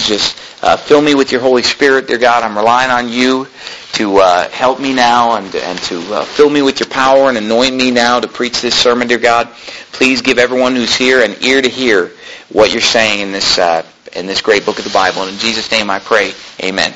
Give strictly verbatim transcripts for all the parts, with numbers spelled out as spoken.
just uh, fill me with your Holy Spirit, dear God. I'm relying on you to uh, help me now and, and to uh, fill me with your power and anoint me now to preach this sermon, dear God. Please give everyone who's here an ear to hear what you're saying in this uh, in this great book of the Bible. And in Jesus' name I pray, amen.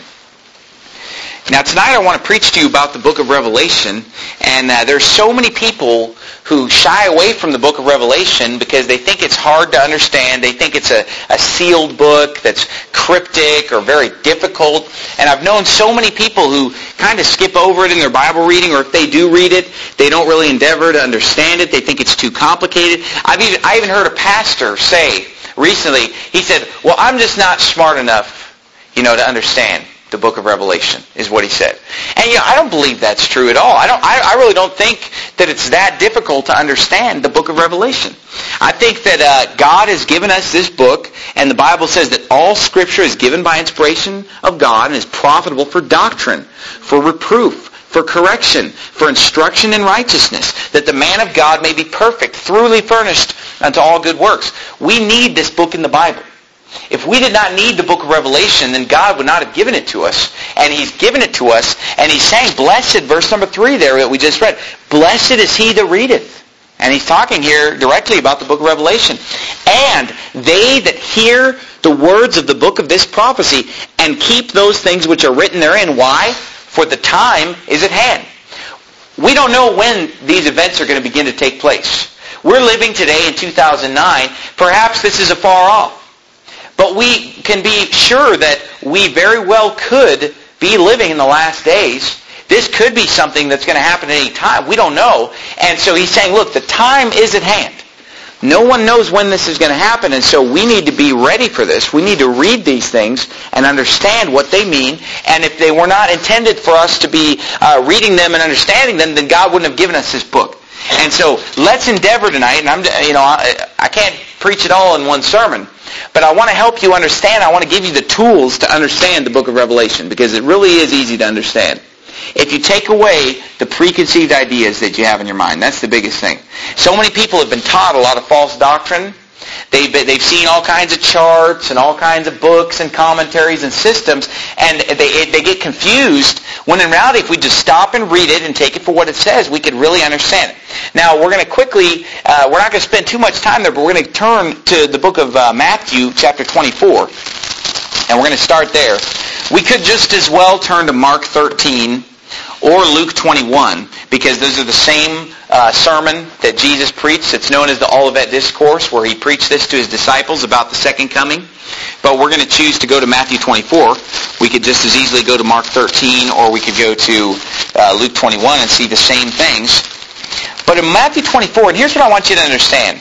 Now tonight I want to preach to you about the book of Revelation, and uh, there's so many people who shy away from the book of Revelation because they think it's hard to understand. They think it's a, a sealed book that's cryptic or very difficult. And I've known so many people who kind of skip over it in their Bible reading, or if they do read it, they don't really endeavor to understand it. They think it's too complicated. I've even, I even heard a pastor say recently, he said, well, I'm just not smart enough, you know, to understand the book of Revelation, is what he said. And you know, I don't believe that's true at all. I don't. I, I really don't think that it's that difficult to understand the book of Revelation. I think that uh, God has given us this book, and the Bible says that all Scripture is given by inspiration of God and is profitable for doctrine, for reproof, for correction, for instruction in righteousness, that the man of God may be perfect, thoroughly furnished unto all good works. We need this book in the Bible. If we did not need the book of Revelation, then God would not have given it to us. And He's given it to us, and He's saying, blessed, verse number three there that we just read, blessed is he that readeth. And He's talking here directly about the book of Revelation. And they that hear the words of the book of this prophecy and keep those things which are written therein. Why? For the time is at hand. We don't know when these events are going to begin to take place. We're living today in two thousand nine. Perhaps this is afar off. But we can be sure that we very well could be living in the last days. This could be something that's going to happen at any time. We don't know. And so he's saying, look, the time is at hand. No one knows when this is going to happen, and so we need to be ready for this. We need to read these things and understand what they mean. And if they were not intended for us to be uh, reading them and understanding them, then God wouldn't have given us this book. And so let's endeavor tonight, and I'm, you know, I, I can't preach it all in one sermon, but I want to help you understand. I want to give you the tools to understand the book of Revelation, because it really is easy to understand. If you take away the preconceived ideas that you have in your mind, that's the biggest thing. So many people have been taught a lot of false doctrine. They've, been, they've seen all kinds of charts and all kinds of books and commentaries and systems, and they, they get confused, when in reality, if we just stop and read it and take it for what it says, we could really understand it. Now, we're going to quickly, uh, we're not going to spend too much time there, but we're going to turn to the book of uh, Matthew, chapter twenty-four, and we're going to start there. We could just as well turn to Mark thirteen or Luke twenty-one, because those are the same uh, sermon that Jesus preached. It's known as the Olivet Discourse, where he preached this to his disciples about the second coming. But we're going to choose to go to Matthew twenty-four. We could just as easily go to Mark thirteen, or we could go to uh, Luke twenty-one and see the same things. But in Matthew twenty-four, and here's what I want you to understand.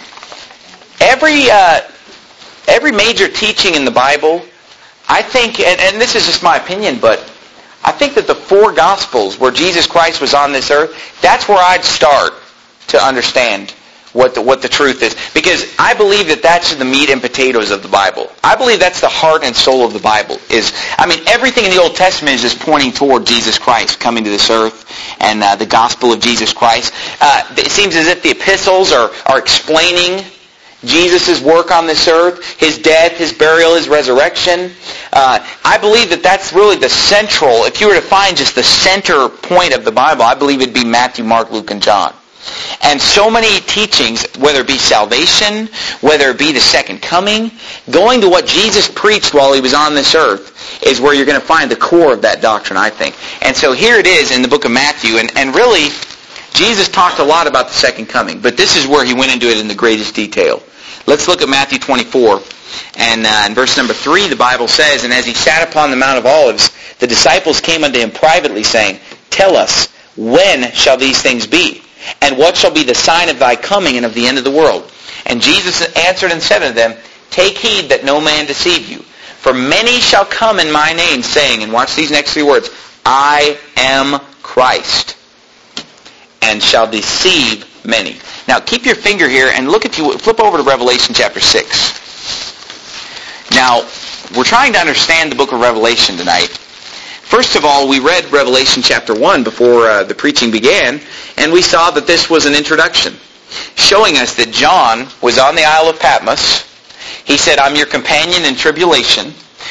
Every, uh, every major teaching in the Bible, I think, and, and this is just my opinion, but I think that the four Gospels where Jesus Christ was on this earth, that's where I'd start to understand what the, what the truth is. Because I believe that that's the meat and potatoes of the Bible. I believe that's the heart and soul of the Bible. Is I mean, everything in the Old Testament is just pointing toward Jesus Christ coming to this earth and uh, the gospel of Jesus Christ. Uh, it seems as if the epistles are, are explaining Jesus' work on this earth, His death, His burial, His resurrection. Uh, I believe that that's really the central, if you were to find just the center point of the Bible, I believe it'd be Matthew, Mark, Luke, and John. And so many teachings, whether it be salvation, whether it be the second coming, going to what Jesus preached while He was on this earth is where you're going to find the core of that doctrine, I think. And so here it is in the book of Matthew, and, and really, Jesus talked a lot about the second coming, but this is where He went into it in the greatest detail. Let's look at Matthew twenty-four, and uh, in verse number three, the Bible says, "And as He sat upon the Mount of Olives, the disciples came unto Him privately, saying, Tell us, when shall these things be? And what shall be the sign of Thy coming and of the end of the world? And Jesus answered and said unto them, Take heed that no man deceive you. For many shall come in my name, saying," and watch these next three words, "I am Christ, and shall deceive many." Now, keep your finger here and look at you. Flip over to Revelation chapter six. Now, we're trying to understand the book of Revelation tonight. First of all, we read Revelation chapter one before uh, the preaching began, and we saw that this was an introduction, showing us that John was on the Isle of Patmos. He said, "I'm your companion in tribulation."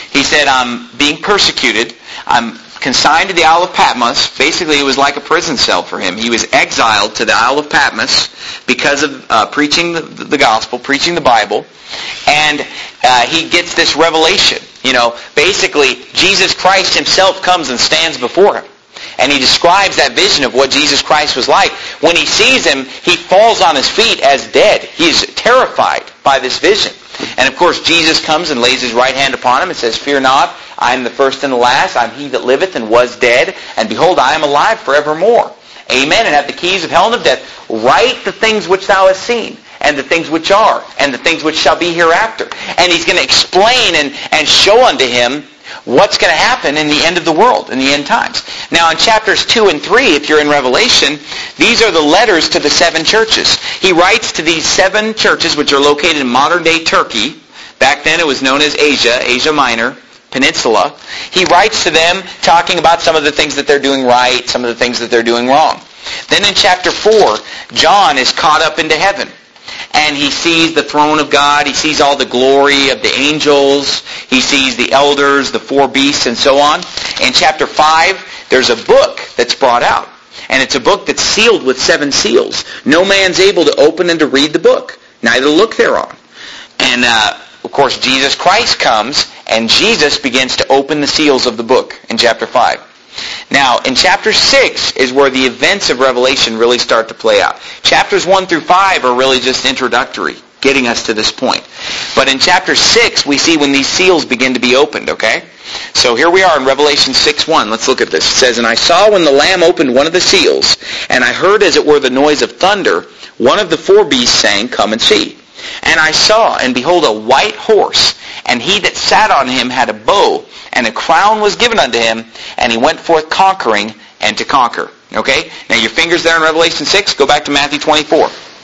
He said, I'm being persecuted. I'm consigned to the Isle of Patmos. Basically, it was like a prison cell for him. He was exiled to the Isle of Patmos because of uh, preaching the, the gospel, preaching the Bible. And uh, he gets this revelation. You know, basically, Jesus Christ himself comes and stands before him. And he describes that vision of what Jesus Christ was like. When he sees him, he falls on his feet as dead. He is terrified by this vision. And of course, Jesus comes and lays his right hand upon him and says, Fear not, I am the first and the last. I am he that liveth and was dead. And behold, I am alive forevermore. Amen. And have the keys of hell and of death. Write the things which thou hast seen, and the things which are, and the things which shall be hereafter. And he's going to explain and, and show unto him what's going to happen in the end of the world, in the end times. Now in chapters two and three, if you're in Revelation, these are the letters to the seven churches. He writes to these seven churches which are located in modern-day Turkey. Back then it was known as Asia, Asia Minor, Peninsula. He writes to them talking about some of the things that they're doing right, some of the things that they're doing wrong. Then in chapter four, John is caught up into heaven. And he sees the throne of God. He sees all the glory of the angels. He sees the elders, the four beasts, and so on. In chapter five, there's a book that's brought out. And it's a book that's sealed with seven seals. No man's able to open and to read the book, neither look thereon. And, uh, of course, Jesus Christ comes, and Jesus begins to open the seals of the book in chapter five. Now, in chapter six is where the events of Revelation really start to play out. Chapters one through five are really just introductory, getting us to this point. But in chapter six, we see when these seals begin to be opened, okay? So here we are in Revelation six one. Let's look at this. It says, And I saw when the Lamb opened one of the seals, and I heard as it were the noise of thunder, one of the four beasts saying, Come and see. And I saw, and behold, a white horse, and he that sat on him had a bow, and a crown was given unto him, and he went forth conquering and to conquer. Okay? Now your fingers there in Revelation six, go back to Matthew twenty-four.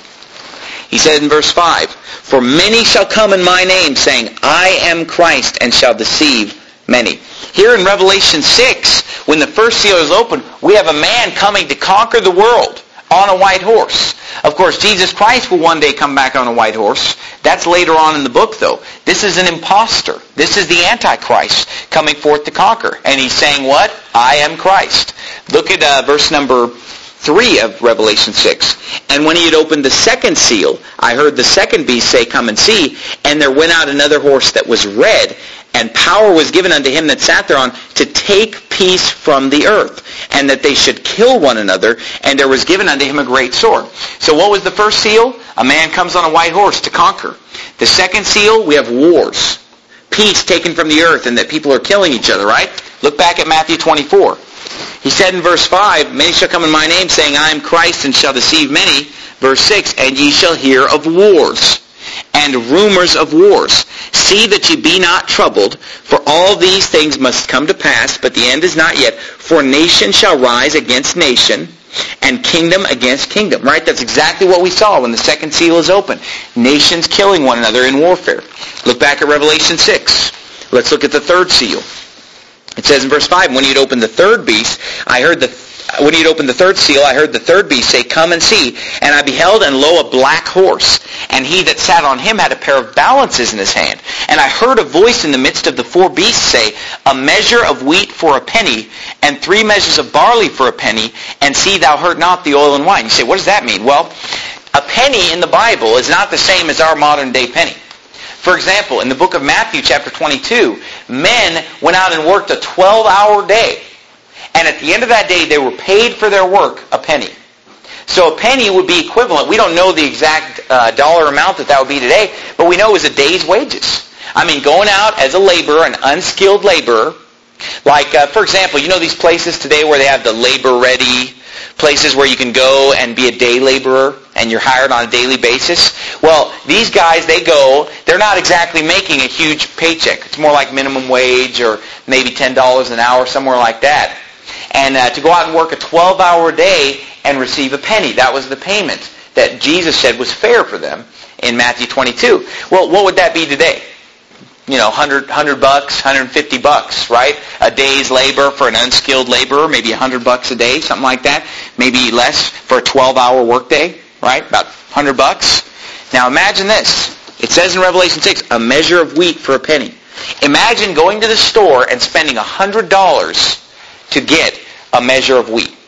He said in verse five, For many shall come in my name, saying, I am Christ, and shall deceive many. Here in Revelation six, when the first seal is opened, we have a man coming to conquer the world on a white horse. Of course, Jesus Christ will one day come back on a white horse. That's later on in the book, though. This is an impostor. This is the Antichrist coming forth to conquer. And he's saying what? I am Christ. Look at uh, verse number three of Revelation six. And when he had opened the second seal, I heard the second beast say, Come and see. And there went out another horse that was red, and power was given unto him that sat thereon to take peace from the earth, and that they should kill one another, and there was given unto him a great sword. So what was the first seal? A man comes on a white horse to conquer. The second seal, we have wars. Peace taken from the earth, and that people are killing each other, right? Look back at Matthew twenty-four. He said in verse five, Many shall come in my name, saying, I am Christ, and shall deceive many. Verse six, And ye shall hear of wars, and rumors of wars. See that ye be not troubled, for all these things must come to pass, but the end is not yet. For nation shall rise against nation, and kingdom against kingdom. Right? That's exactly what we saw when the second seal is open. Nations killing one another in warfare. Look back at Revelation six. Let's look at the third seal. It says in verse five, When he had opened the third beast, I heard the When he had opened the third seal, I heard the third beast say, Come and see. And I beheld, and lo, a black horse. And he that sat on him had a pair of balances in his hand. And I heard a voice in the midst of the four beasts say, A measure of wheat for a penny, and three measures of barley for a penny, and see thou hurt not the oil and wine. You say, what does that mean? Well, a penny in the Bible is not the same as our modern day penny. For example, in the book of Matthew chapter twenty-two, men went out and worked a twelve-hour day. And at the end of that day, they were paid for their work a penny. So a penny would be equivalent. We don't know the exact uh, dollar amount that that would be today, but we know it was a day's wages. I mean, going out as a laborer, an unskilled laborer, like, uh, for example, you know these places today where they have the labor-ready places where you can go and be a day laborer and you're hired on a daily basis? Well, these guys, they go, they're not exactly making a huge paycheck. It's more like minimum wage or maybe ten dollars an hour, somewhere like that. And uh, to go out and work a twelve-hour day and receive a penny. That was the payment that Jesus said was fair for them in Matthew twenty-two. Well, what would that be today? You know, one hundred, one hundred bucks, one hundred fifty bucks, right? A day's labor for an unskilled laborer, maybe one hundred bucks a day, something like that. Maybe less for a twelve-hour workday, right? About one hundred bucks. Now imagine this. It says in Revelation six, a measure of wheat for a penny. Imagine going to the store and spending one hundred dollars to get a measure of wheat.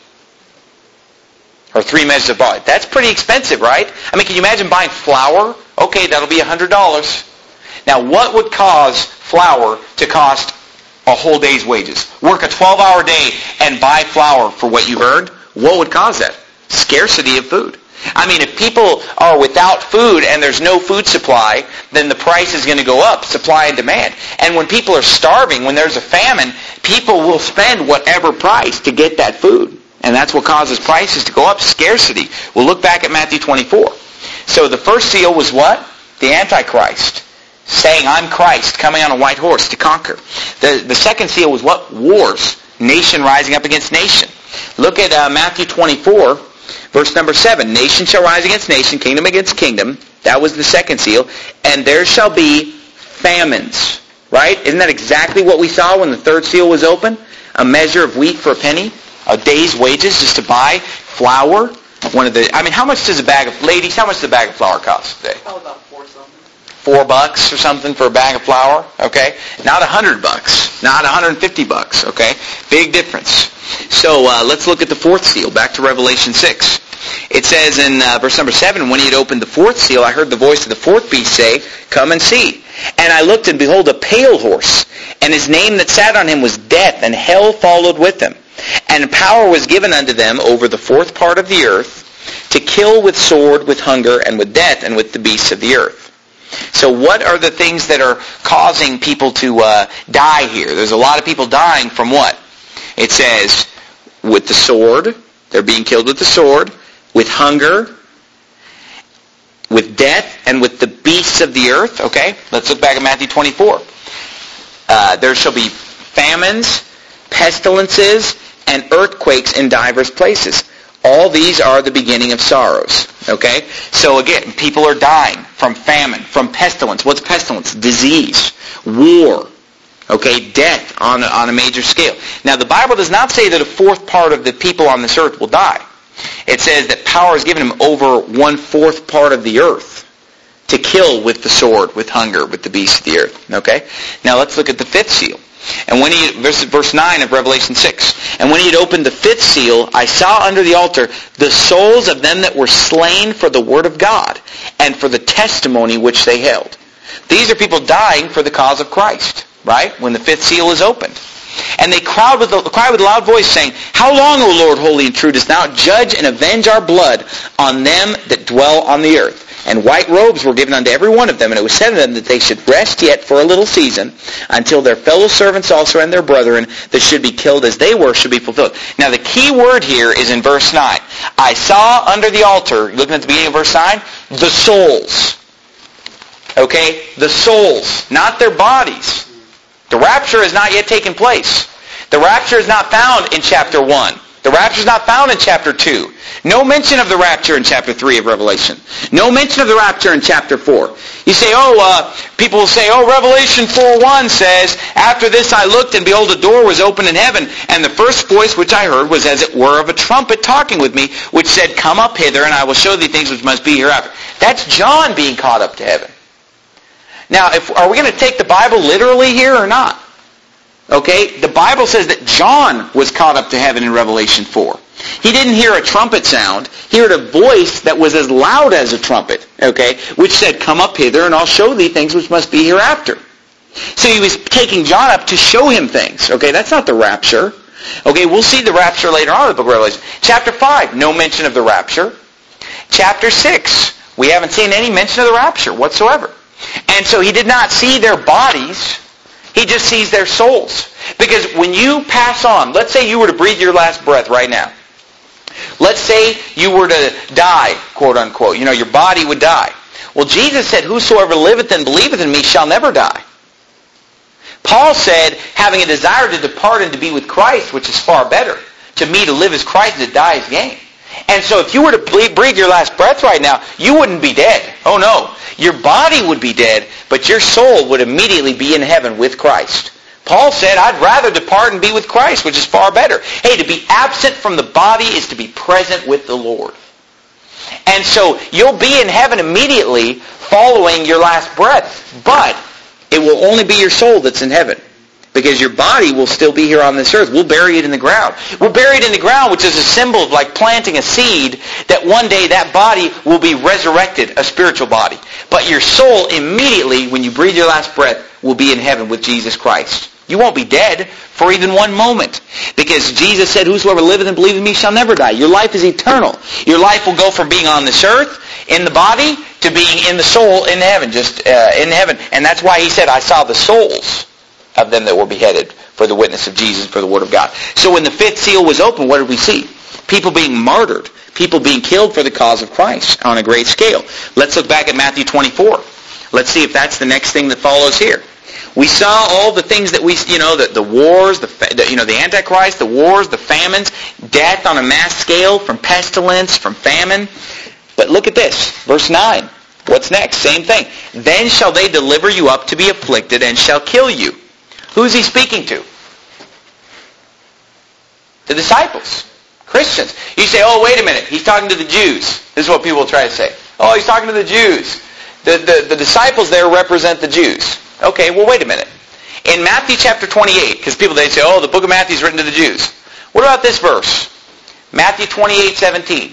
Or three measures of barley. That's pretty expensive, right? I mean, can you imagine buying flour? Okay, that'll be one hundred dollars. Now, what would cause flour to cost a whole day's wages? Work a twelve-hour day and buy flour for what you've earned? What would cause that? Scarcity of food. I mean, if people are without food and there's no food supply, then the price is going to go up, supply and demand. And when people are starving, when there's a famine, people will spend whatever price to get that food. And that's what causes prices to go up, scarcity. We'll look back at Matthew twenty-four. So the first seal was what? The Antichrist, saying, I'm Christ, coming on a white horse to conquer. The, the second seal was what? Wars. Nation rising up against nation. Look at uh, Matthew twenty-four, verse number seven. Nation shall rise against nation, kingdom against kingdom. That was the second seal. And there shall be famines. Right? Isn't that exactly what we saw when the third seal was open? A measure of wheat for a penny. A day's wages just to buy flour. One of the, I mean, how much does a bag of, ladies, how much does a bag of flour cost today? Probably about four something. Four bucks or something for a bag of flour, okay? Not a hundred bucks. Not a hundred and fifty bucks, okay? Big difference. So uh, let's look at the fourth seal, back to Revelation six. It says in uh, verse number seven, when he had opened the fourth seal, I heard the voice of the fourth beast say, come and see. And I looked, and behold, a pale horse, and his name that sat on him was Death, and hell followed with him. And power was given unto them over the fourth part of the earth, to kill with sword, with hunger, and with death, and with the beasts of the earth. So what are the things that are causing people to uh, die here? There's a lot of people dying from what? It says, with the sword, they're being killed with the sword, with hunger, with death, and with the beasts of the earth. Okay, let's look back at Matthew twenty-four. Uh, there shall be famines, pestilences, and earthquakes in divers places. All these are the beginning of sorrows. Okay? So again, people are dying from famine, from pestilence. What's pestilence? Disease, war, okay, death on a, on a major scale. Now the Bible does not say that a fourth part of the people on this earth will die. It says that power is given him over one-fourth part of the earth to kill with the sword, with hunger, with the beasts of the earth. Okay? Now let's look at the fifth seal. And when he, verse, verse nine of Revelation six, and when he had opened the fifth seal, I saw under the altar the souls of them that were slain for the word of God, and for the testimony which they held. These are people dying for the cause of Christ, right? When the fifth seal is opened. And they cried with, a, cried with a loud voice, saying, how long, O Lord, holy and true, dost thou judge and avenge our blood on them that dwell on the earth? And white robes were given unto every one of them, and it was said unto them that they should rest yet for a little season, until their fellow servants also and their brethren that should be killed as they were should be fulfilled. Now the key word here is in verse nine. I saw under the altar, looking at the beginning of verse nine, the souls. Okay? The souls, not their bodies. The rapture has not yet taken place. The rapture is not found in chapter one. The rapture is not found in chapter two. No mention of the rapture in chapter three of Revelation. No mention of the rapture in chapter four. You say, oh, uh, people will say, oh, Revelation four one says, after this I looked, and behold, a door was opened in heaven, and the first voice which I heard was as it were of a trumpet talking with me, which said, come up hither, and I will show thee things which must be hereafter. That's John being caught up to heaven. Now, if, are we going to take the Bible literally here or not? Okay, the Bible says that John was caught up to heaven in Revelation four. He didn't hear a trumpet sound. He heard a voice that was as loud as a trumpet, okay, which said, come up hither and I'll show thee things which must be hereafter. So he was taking John up to show him things. Okay, that's not the rapture. Okay, we'll see the rapture later on in the book of Revelation. Chapter five, no mention of the rapture. Chapter six, we haven't seen any mention of the rapture whatsoever. And so he did not see their bodies. He just sees their souls. Because when you pass on, let's say you were to breathe your last breath right now. Let's say you were to die, quote unquote. You know, your body would die. Well, Jesus said, whosoever liveth and believeth in me shall never die. Paul said, having a desire to depart and to be with Christ, which is far better. To me, to live is Christ, and to die is gain. And so if you were to breathe your last breath right now, you wouldn't be dead. Oh no. Your body would be dead, but your soul would immediately be in heaven with Christ. Paul said, I'd rather depart and be with Christ, which is far better. Hey, to be absent from the body is to be present with the Lord. And so you'll be in heaven immediately following your last breath. But It will only be your soul that's in heaven. Because your body will still be here on this earth. We'll bury it in the ground. We'll bury it in the ground, which is a symbol of like planting a seed, that one day that body will be resurrected, a spiritual body. But your soul immediately, when you breathe your last breath, will be in heaven with Jesus Christ. You won't be dead for even one moment. Because Jesus said, whosoever liveth and believeth in me shall never die. Your life is eternal. Your life will go from being on this earth, in the body, to being in the soul, in heaven. Just uh, in heaven. And that's why he said, I saw the souls of them that were beheaded for the witness of Jesus, for the word of God. So when the fifth seal was opened, what did we see? People being martyred. People being killed for the cause of Christ on a great scale. Let's look back at Matthew twenty-four. Let's see if that's the next thing that follows here. We saw all the things that we, you know, the, the wars, the, the, you know, the Antichrist, the wars, the famines, death on a mass scale from pestilence, from famine. But look at this, verse nine. What's next? Same thing. Then shall they deliver you up to be afflicted and shall kill you. Who's he speaking to? The disciples. Christians. You say, oh, wait a minute. He's talking to the Jews. This is what people will try to say. Oh, he's talking to the Jews. The, the, the disciples there represent the Jews. Okay, well, wait a minute. In Matthew chapter twenty-eight, because people, they say, oh, the book of Matthew is written to the Jews. What about this verse? Matthew twenty-eight seventeen.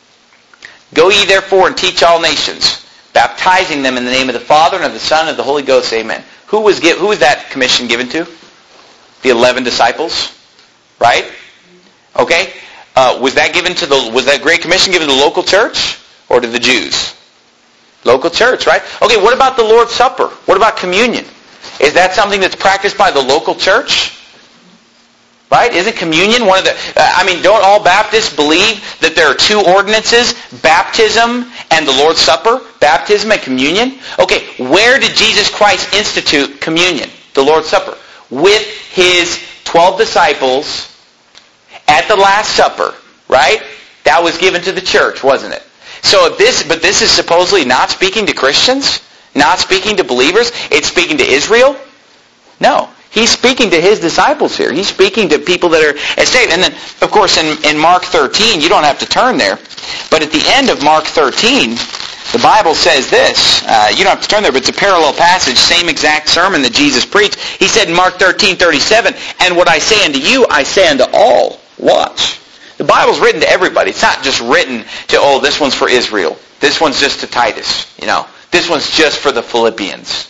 Go ye therefore and teach all nations, baptizing them in the name of the Father and of the Son and of the Holy Ghost. Amen. Who was give, who was that commission given to? The eleven disciples, right? Okay. Uh, was that given to the? Was that Great Commission given to the local church or to the Jews? Local church, right? Okay. What about the Lord's Supper? What about communion? Is that something that's practiced by the local church? Right? Isn't communion one of the... Uh, I mean, don't all Baptists believe that there are two ordinances, baptism and the Lord's Supper? Baptism and communion? Okay, where did Jesus Christ institute communion, the Lord's Supper? With his twelve disciples at the Last Supper, right? That was given to the church, wasn't it? So if this, but this is supposedly not speaking to Christians? Not speaking to believers? It's speaking to Israel? No. He's speaking to his disciples here. He's speaking to people that are saved. And then, of course, in, in Mark thirteen, you don't have to turn there, but at the end of Mark thirteen, the Bible says this. Uh, you don't have to turn there, but it's a parallel passage, same exact sermon that Jesus preached. He said in Mark thirteen thirty-seven, and what I say unto you, I say unto all. Watch. The Bible's written to everybody. It's not just written to, oh, this one's for Israel. This one's just to Titus. You know, this one's just for the Philippians.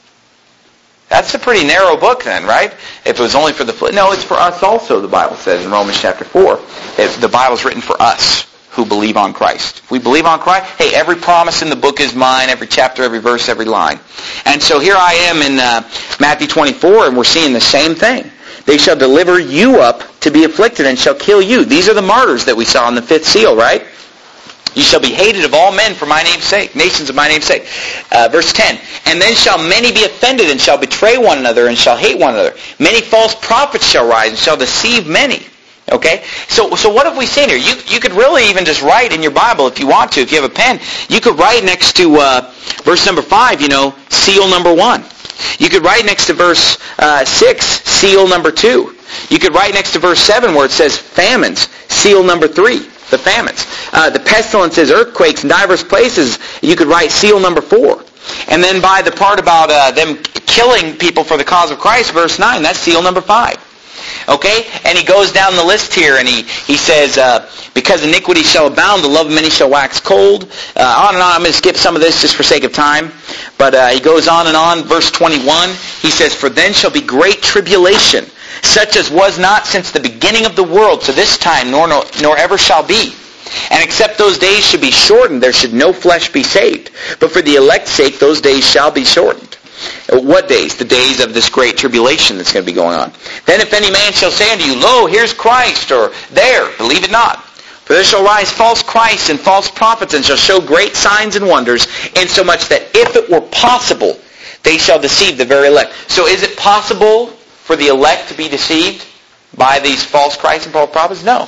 That's a pretty narrow book then, right? If it was only for the... No, it's for us also, the Bible says in Romans chapter four. If the Bible's written for us who believe on Christ. If we believe on Christ, hey, every promise in the book is mine, every chapter, every verse, every line. And so here I am in uh, Matthew twenty-four, and we're seeing the same thing. They shall deliver you up to be afflicted and shall kill you. These are the martyrs that we saw in the fifth seal, right? You shall be hated of all men for my name's sake, nations of my name's sake. Uh, verse ten, and then shall many be offended and shall betray one another and shall hate one another. Many false prophets shall rise and shall deceive many. Okay? So so what have we seen here? You you could really even just write in your Bible if you want to, if you have a pen, you could write next to uh, verse number five, you know, seal number one. You could write next to verse uh, six, seal number two. You could write next to verse seven where it says famines, seal number three. The famines. Uh, the pestilences, earthquakes in diverse places, you could write seal number four. And then by the part about uh, them killing people for the cause of Christ, verse nine, that's seal number five. Okay? And he goes down the list here and he, he says, uh, because iniquity shall abound, the love of many shall wax cold. Uh, on and on. I'm going to skip some of this just for sake of time. But uh, he goes on and on. Verse twenty-one, he says, for then shall be great tribulation, such as was not since the beginning of the world to this time, nor, nor, nor ever shall be. And except those days should be shortened, there should no flesh be saved. But for the elect's sake, those days shall be shortened. What days? The days of this great tribulation that's going to be going on. Then if any man shall say unto you, lo, here's Christ, or there, believe it not. For there shall rise false Christs and false prophets, and shall show great signs and wonders, insomuch that if it were possible, they shall deceive the very elect. So is it possible for the elect to be deceived by these false Christs and false prophets? No.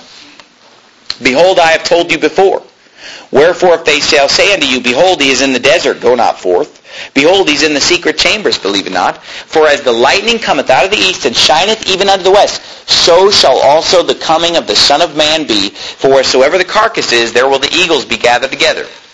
Behold, I have told you before. Wherefore, if they shall say unto you, behold, he is in the desert, go not forth. Behold, he is in the secret chambers, believe it not. For as the lightning cometh out of the east, and shineth even unto the west, so shall also the coming of the Son of Man be. For wheresoever the carcass is, there will the eagles be gathered together.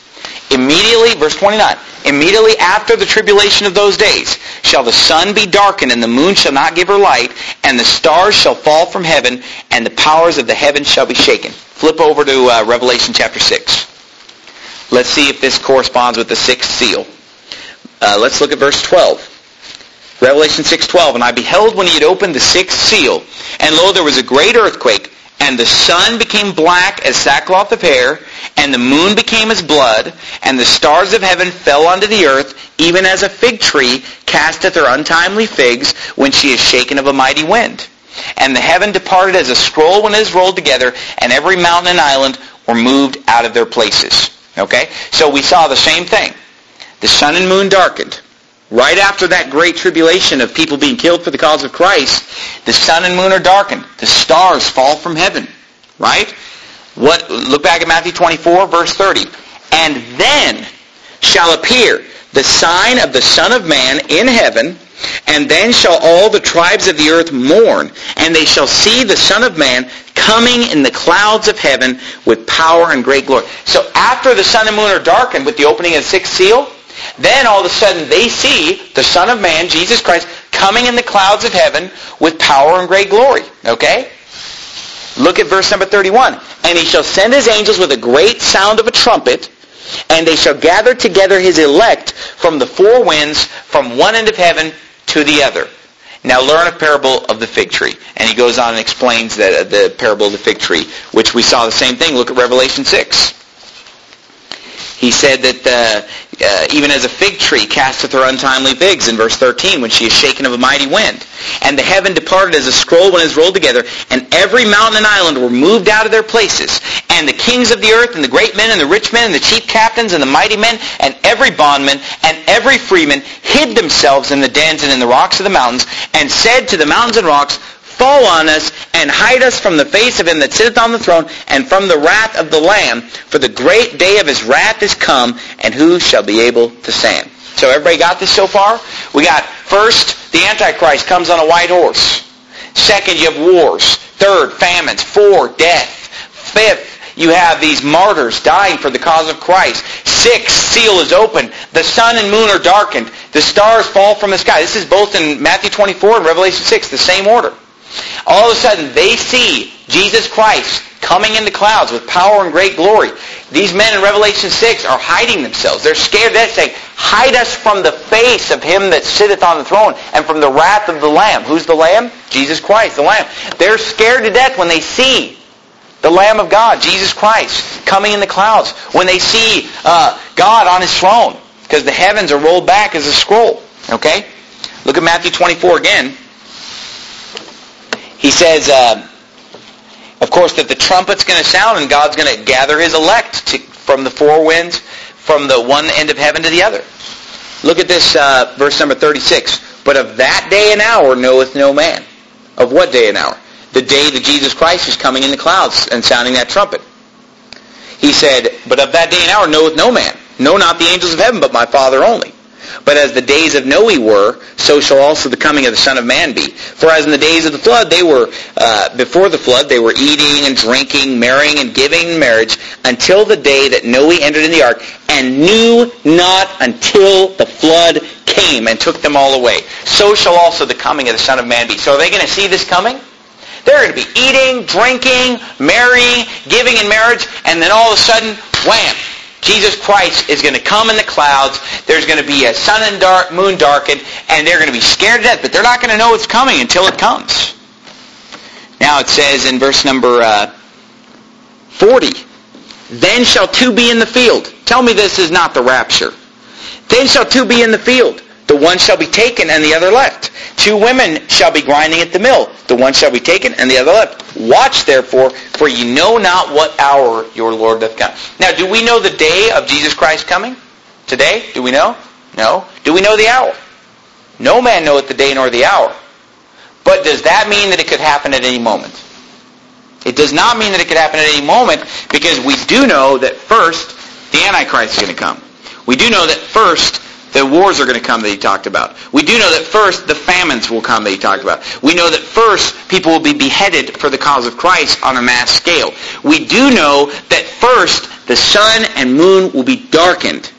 Immediately, verse twenty-nine, immediately after the tribulation of those days shall the sun be darkened, and the moon shall not give her light, and the stars shall fall from heaven, and the powers of the heavens shall be shaken. Flip over to uh, Revelation chapter six. Let's see if this corresponds with the sixth seal. Uh, let's look at verse twelve. Revelation six twelve, and I beheld when he had opened the sixth seal, and lo, there was a great earthquake, and the sun became black as sackcloth of hair, and the moon became as blood, and the stars of heaven fell unto the earth, even as a fig tree casteth her untimely figs when she is shaken of a mighty wind. And the heaven departed as a scroll when it is rolled together, and every mountain and island were moved out of their places. Okay? So we saw the same thing. The sun and moon darkened. Right after that great tribulation of people being killed for the cause of Christ, the sun and moon are darkened. The stars fall from heaven. Right? What? Look back at Matthew twenty-four, verse thirty. And then shall appear the sign of the Son of Man in heaven, and then shall all the tribes of the earth mourn, and they shall see the Son of Man coming in the clouds of heaven with power and great glory. So after the sun and moon are darkened with the opening of the sixth seal, then all of a sudden they see the Son of Man, Jesus Christ, coming in the clouds of heaven with power and great glory. Okay? Look at verse number thirty-one. And he shall send his angels with a great sound of a trumpet, and they shall gather together his elect from the four winds, from one end of heaven to the other. Now learn a parable of the fig tree. And he goes on and explains that, the parable of the fig tree, which we saw the same thing. Look at Revelation six. He said that uh, uh, even as a fig tree casteth her untimely figs, in verse thirteen, when she is shaken of a mighty wind. And the heaven departed as a scroll when it is rolled together, and every mountain and island were moved out of their places. And the kings of the earth, and the great men, and the rich men, and the chief captains, and the mighty men, and every bondman, and every freeman hid themselves in the dens and in the rocks of the mountains, and said to the mountains and rocks, Fall on us, and hide us from the face of him that sitteth on the throne, and from the wrath of the Lamb, for the great day of his wrath is come, and who shall be able to stand? So everybody got this so far? We got, first, the Antichrist comes on a white horse. Second, you have wars. Third, famines. Four, death. Fifth, you have these martyrs dying for the cause of Christ. Sixth, seal is open. The sun and moon are darkened. The stars fall from the sky. This is both in Matthew twenty-four and Revelation six, the same order. All of a sudden, they see Jesus Christ coming in the clouds with power and great glory. These men in Revelation six are hiding themselves. They're scared. They're saying, hide us from the face of him that sitteth on the throne and from the wrath of the Lamb. Who's the Lamb? Jesus Christ, the Lamb. They're scared to death when they see the Lamb of God, Jesus Christ, coming in the clouds. When they see uh, God on his throne, because the heavens are rolled back as a scroll. Okay? Look at Matthew twenty-four again. He says, uh, of course, that the trumpet's going to sound and God's going to gather his elect to, from the four winds, from the one end of heaven to the other. Look at this, uh, verse number thirty-six. But of that day and hour knoweth no man. Of what day and hour? The day that Jesus Christ is coming in the clouds and sounding that trumpet. He said, but of that day and hour knoweth no man. No, not the angels of heaven, but my Father only. But as the days of Noe were, so shall also the coming of the Son of Man be. For as in the days of the flood, they were, uh, before the flood, they were eating and drinking, marrying and giving in marriage, until the day that Noe entered in the ark, and knew not until the flood came and took them all away. So shall also the coming of the Son of Man be. So are they going to see this coming? They're going to be eating, drinking, marrying, giving in marriage, and then all of a sudden, wham! Jesus Christ is going to come in the clouds. There's going to be a sun and dark, moon darkened, and they're going to be scared to death, but they're not going to know it's coming until it comes. Now it says in verse number uh, forty, Then shall two be in the field. Tell me this is not the rapture. Then shall two be in the field. The one shall be taken and the other left. Two women shall be grinding at the mill. The one shall be taken and the other left. Watch therefore, for ye know not what hour your Lord doth come. Now, do we know the day of Jesus Christ coming? Today? Do we know? No. Do we know the hour? No man knoweth the day nor the hour. But does that mean that it could happen at any moment? It does not mean that it could happen at any moment, because we do know that first, the Antichrist is going to come. We do know that first, the wars are going to come that he talked about. We do know that first the famines will come that he talked about. We know that first people will be beheaded for the cause of Christ on a mass scale. We do know that first the sun and moon will be darkened.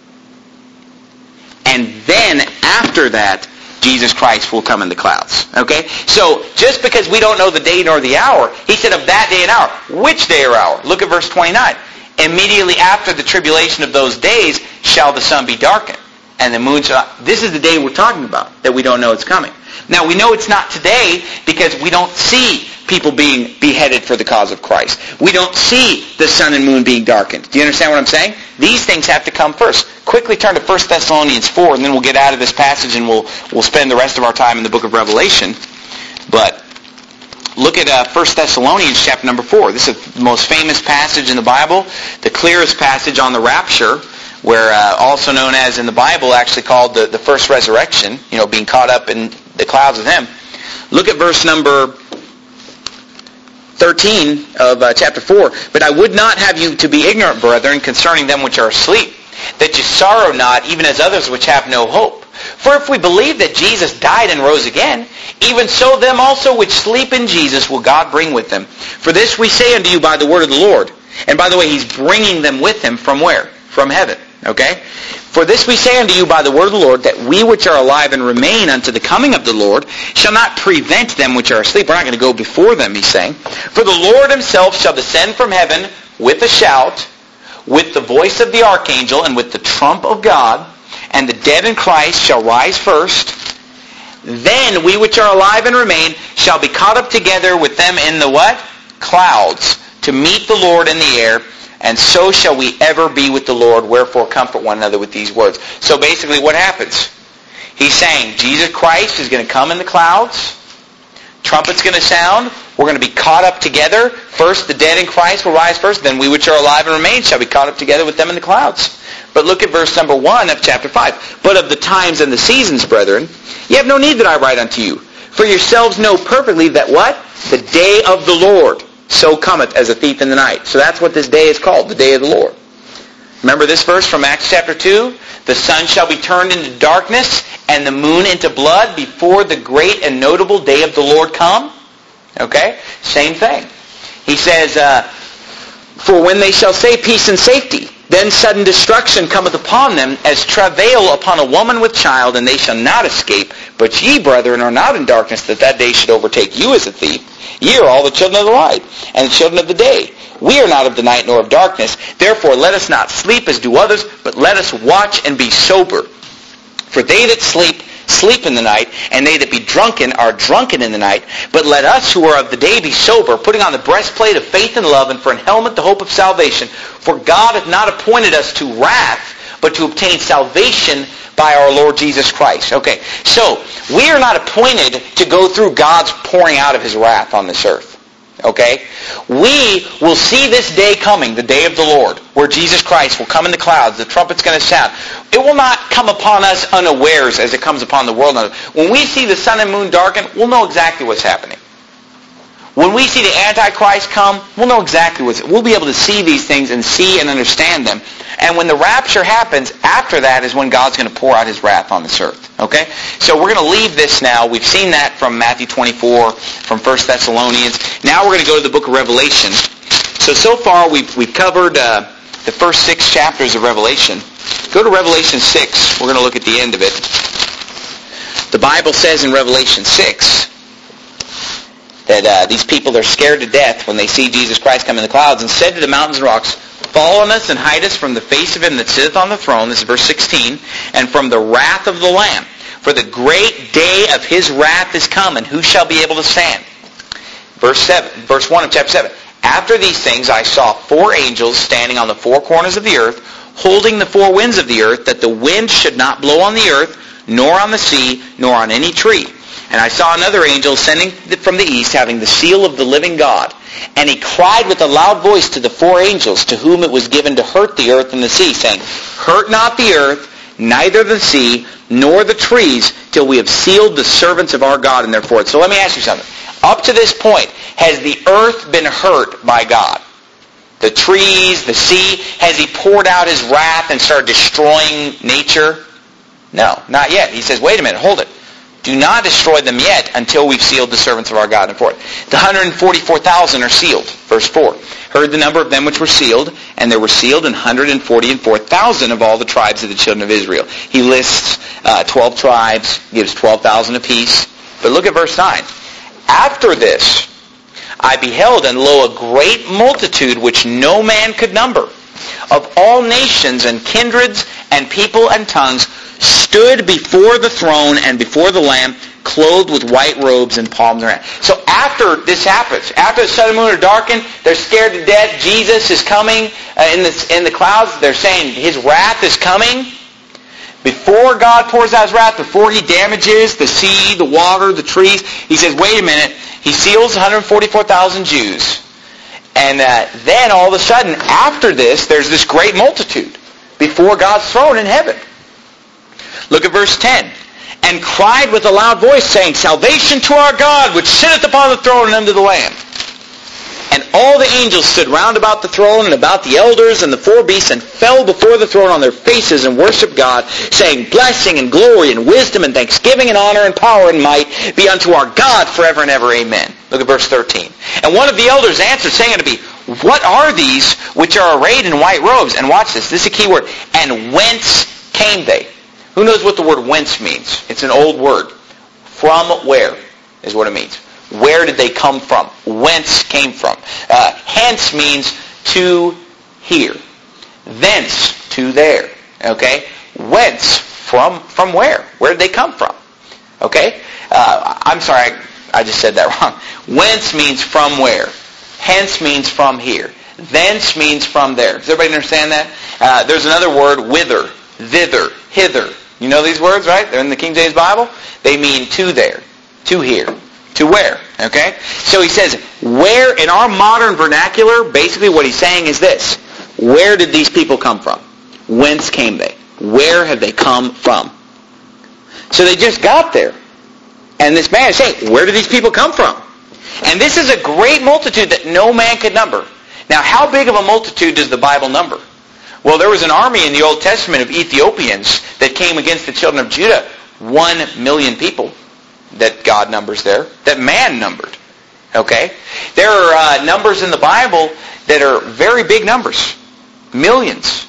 And then, after that, Jesus Christ will come in the clouds. Okay? So, just because we don't know the day nor the hour, he said of that day and hour. Which day or hour? Look at verse twenty-nine. Immediately after the tribulation of those days shall the sun be darkened, and the moon shall... This is the day we're talking about, that we don't know it's coming. Now, we know it's not today because we don't see people being beheaded for the cause of Christ. We don't see the sun and moon being darkened. Do you understand what I'm saying? These things have to come first. Quickly turn to First Thessalonians four, and then we'll get out of this passage and we'll we'll spend the rest of our time in the book of Revelation. But look at uh, First Thessalonians chapter number four. This is the most famous passage in the Bible, the clearest passage on the rapture, where uh, also known as in the Bible, actually called the, the first resurrection, you know, being caught up in the clouds with him. Look at verse number thirteen of uh, chapter four. But I would not have you to be ignorant, brethren, concerning them which are asleep, that you sorrow not, even as others which have no hope. For if we believe that Jesus died and rose again, even so them also which sleep in Jesus will God bring with them. For this we say unto you by the word of the Lord. And by the way, he's bringing them with him from where? From heaven. Okay? For this we say unto you by the word of the Lord, that we which are alive and remain unto the coming of the Lord shall not prevent them which are asleep. We're not going to go before them, he's saying. For the Lord himself shall descend from heaven with a shout, with the voice of the archangel, and with the trump of God, and the dead in Christ shall rise first. Then we which are alive and remain shall be caught up together with them in the what? Clouds, to meet the Lord in the air. And so shall we ever be with the Lord. Wherefore comfort one another with these words. So basically what happens? He's saying Jesus Christ is going to come in the clouds. Trumpet's going to sound. We're going to be caught up together. First the dead in Christ will rise first. Then we which are alive and remain shall be caught up together with them in the clouds. But look at verse number one of chapter five. But of the times and the seasons, brethren, ye have no need that I write unto you. For yourselves know perfectly that what? The day of the Lord so cometh as a thief in the night. So that's what this day is called, the day of the Lord. Remember this verse from Acts chapter two? The sun shall be turned into darkness and the moon into blood before the great and notable day of the Lord come. Okay? Same thing. He says, uh, for when they shall say peace and safety, then sudden destruction cometh upon them as travail upon a woman with child, and they shall not escape. But ye, brethren, are not in darkness, that that day should overtake you as a thief. Ye are all the children of the light, and the children of the day. We are not of the night nor of darkness. Therefore let us not sleep as do others, but let us watch and be sober. For they that sleep, sleep in the night, and they that be drunken are drunken in the night. But let us who are of the day be sober, putting on the breastplate of faith and love, and for an helmet the hope of salvation. For God hath not appointed us to wrath, but to obtain salvation by our Lord Jesus Christ. Okay, so we are not appointed to go through God's pouring out of his wrath on this earth. Okay? We will see this day coming, the day of the Lord, where Jesus Christ will come in the clouds, the trumpet's going to sound. It will not come upon us unawares as it comes upon the world. When we see the sun and moon darken, we'll know exactly what's happening. When we see the Antichrist come, we'll know exactly what's... We'll be able to see these things and see and understand them. And when the rapture happens, after that is when God's going to pour out his wrath on this earth. Okay? So we're going to leave this now. We've seen that from Matthew twenty-four, from First Thessalonians. Now we're going to go to the book of Revelation. So, so far we've, we've covered uh, the first six chapters of Revelation. Go to Revelation six. We're going to look at the end of it. The Bible says in Revelation six... that uh, these people are scared to death when they see Jesus Christ come in the clouds, and said to the mountains and rocks, fall on us and hide us from the face of him that sitteth on the throne, this is verse sixteen, and from the wrath of the Lamb. For the great day of his wrath is come, and who shall be able to stand? Verse seven, verse one of chapter seven. After these things I saw four angels standing on the four corners of the earth, holding the four winds of the earth, that the wind should not blow on the earth, nor on the sea, nor on any tree. And I saw another angel ascending from the east, having the seal of the living God. And he cried with a loud voice to the four angels, to whom it was given to hurt the earth and the sea, saying, hurt not the earth, neither the sea, nor the trees, till we have sealed the servants of our God in their foreheads. So let me ask you something. Up to this point, has the earth been hurt by God? The trees, the sea, has he poured out his wrath and started destroying nature? No, not yet. He says, wait a minute, hold it. Do not destroy them yet until we've sealed the servants of our God. And for it. The one hundred forty-four thousand are sealed. Verse four. Heard the number of them which were sealed, and there were sealed one hundred forty-four thousand of all the tribes of the children of Israel. He lists uh, twelve tribes, gives twelve thousand apiece. But look at verse nine. After this, I beheld, and lo, a great multitude which no man could number, of all nations and kindreds and people and tongues, stood before the throne and before the Lamb, clothed with white robes and palms in their hands. So after this happens, after the sun and moon are darkened, they're scared to death. Jesus is coming uh, in, the, in the clouds. They're saying his wrath is coming. Before God pours out his wrath, before he damages the sea, the water, the trees, he says, wait a minute. He seals one hundred forty-four thousand Jews. And uh, then all of a sudden, after this, there's this great multitude before God's throne in heaven. Look at verse ten. And cried with a loud voice, saying, Salvation to our God, which sitteth upon the throne and unto the Lamb. And all the angels stood round about the throne and about the elders and the four beasts, and fell before the throne on their faces and worshipped God, saying, Blessing and glory and wisdom and thanksgiving and honor and power and might be unto our God forever and ever. Amen. Look at verse thirteen. And one of the elders answered, saying unto me, What are these which are arrayed in white robes? And watch this. This is a key word. And whence came they? Who knows what the word whence means? It's an old word. From where is what it means. Where did they come from? Whence came from. Uh, hence means to here. Thence, to there. Okay? Whence, from from where? Where did they come from? Okay? Uh, I'm sorry, I, I just said that wrong. Whence means from where. Hence means from here. Thence means from there. Does everybody understand that? Uh, there's another word, whither, thither, hither. You know these words, right? They're in the King James Bible. They mean to there, to here, to where. Okay? So he says, where, in our modern vernacular, basically what he's saying is this. Where did these people come from? Whence came they? Where have they come from? So they just got there. And this man is saying, where did these people come from? And this is a great multitude that no man could number. Now, how big of a multitude does the Bible number? Well, there was an army in the Old Testament of Ethiopians that came against the children of Judah. One million people that God numbers there, that man numbered. Okay? There are uh, numbers in the Bible that are very big numbers. Millions.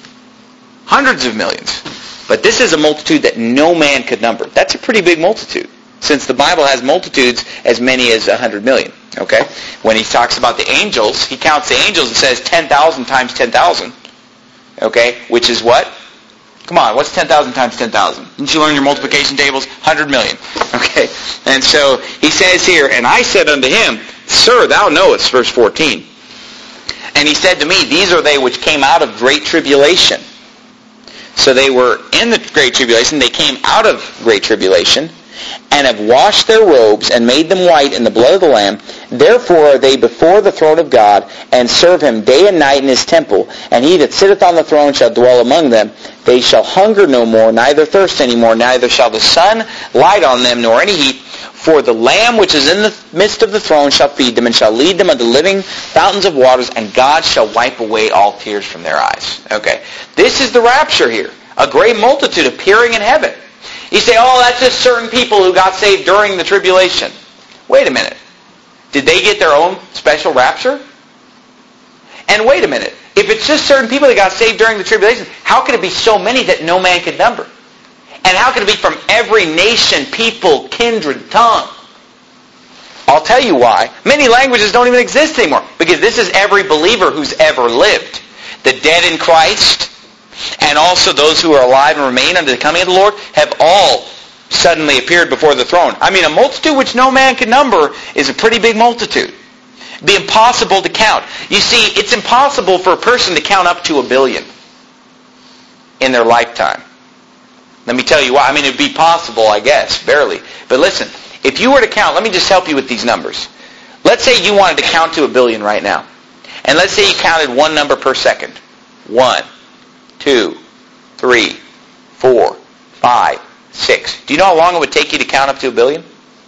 Hundreds of millions. But this is a multitude that no man could number. That's a pretty big multitude, since the Bible has multitudes as many as one hundred million. Okay? When he talks about the angels, he counts the angels and says ten thousand times ten thousand. Okay? Which is what? Come on, what's ten thousand times ten thousand? Didn't you learn your multiplication tables? one hundred million. Okay? And so he says here, and I said unto him, Sir, thou knowest, verse fourteen. And he said to me, These are they which came out of great tribulation. So they were in the great tribulation. They came out of great tribulation, and have washed their robes and made them white in the blood of the Lamb. Therefore are they before the throne of God, and serve him day and night in his temple. And he that sitteth on the throne shall dwell among them. They shall hunger no more, neither thirst any more, neither shall the sun light on them, nor any heat. For the Lamb which is in the midst of the throne shall feed them, and shall lead them unto living fountains of waters, and God shall wipe away all tears from their eyes. Okay, this is the rapture here. A great multitude appearing in heaven. You say, oh, that's just certain people who got saved during the tribulation. Wait a minute. Did they get their own special rapture? And wait a minute. If it's just certain people that got saved during the tribulation, how could it be so many that no man could number? And how could it be from every nation, people, kindred, tongue? I'll tell you why. Many languages don't even exist anymore. Because this is every believer who's ever lived. The dead in Christ, and also those who are alive and remain unto the coming of the Lord, have all suddenly appeared before the throne. I mean, a multitude which no man can number is a pretty big multitude. It'd be impossible to count. You see, it's impossible for a person to count up to a billion in their lifetime. Let me tell you why. I mean, it'd be possible, I guess, barely. But listen, if you were to count, let me just help you with these numbers. Let's say you wanted to count to a billion right now. And let's say you counted one number per second. One, two, three, four, five, six. Do you know how long it would take you to count up to a billion?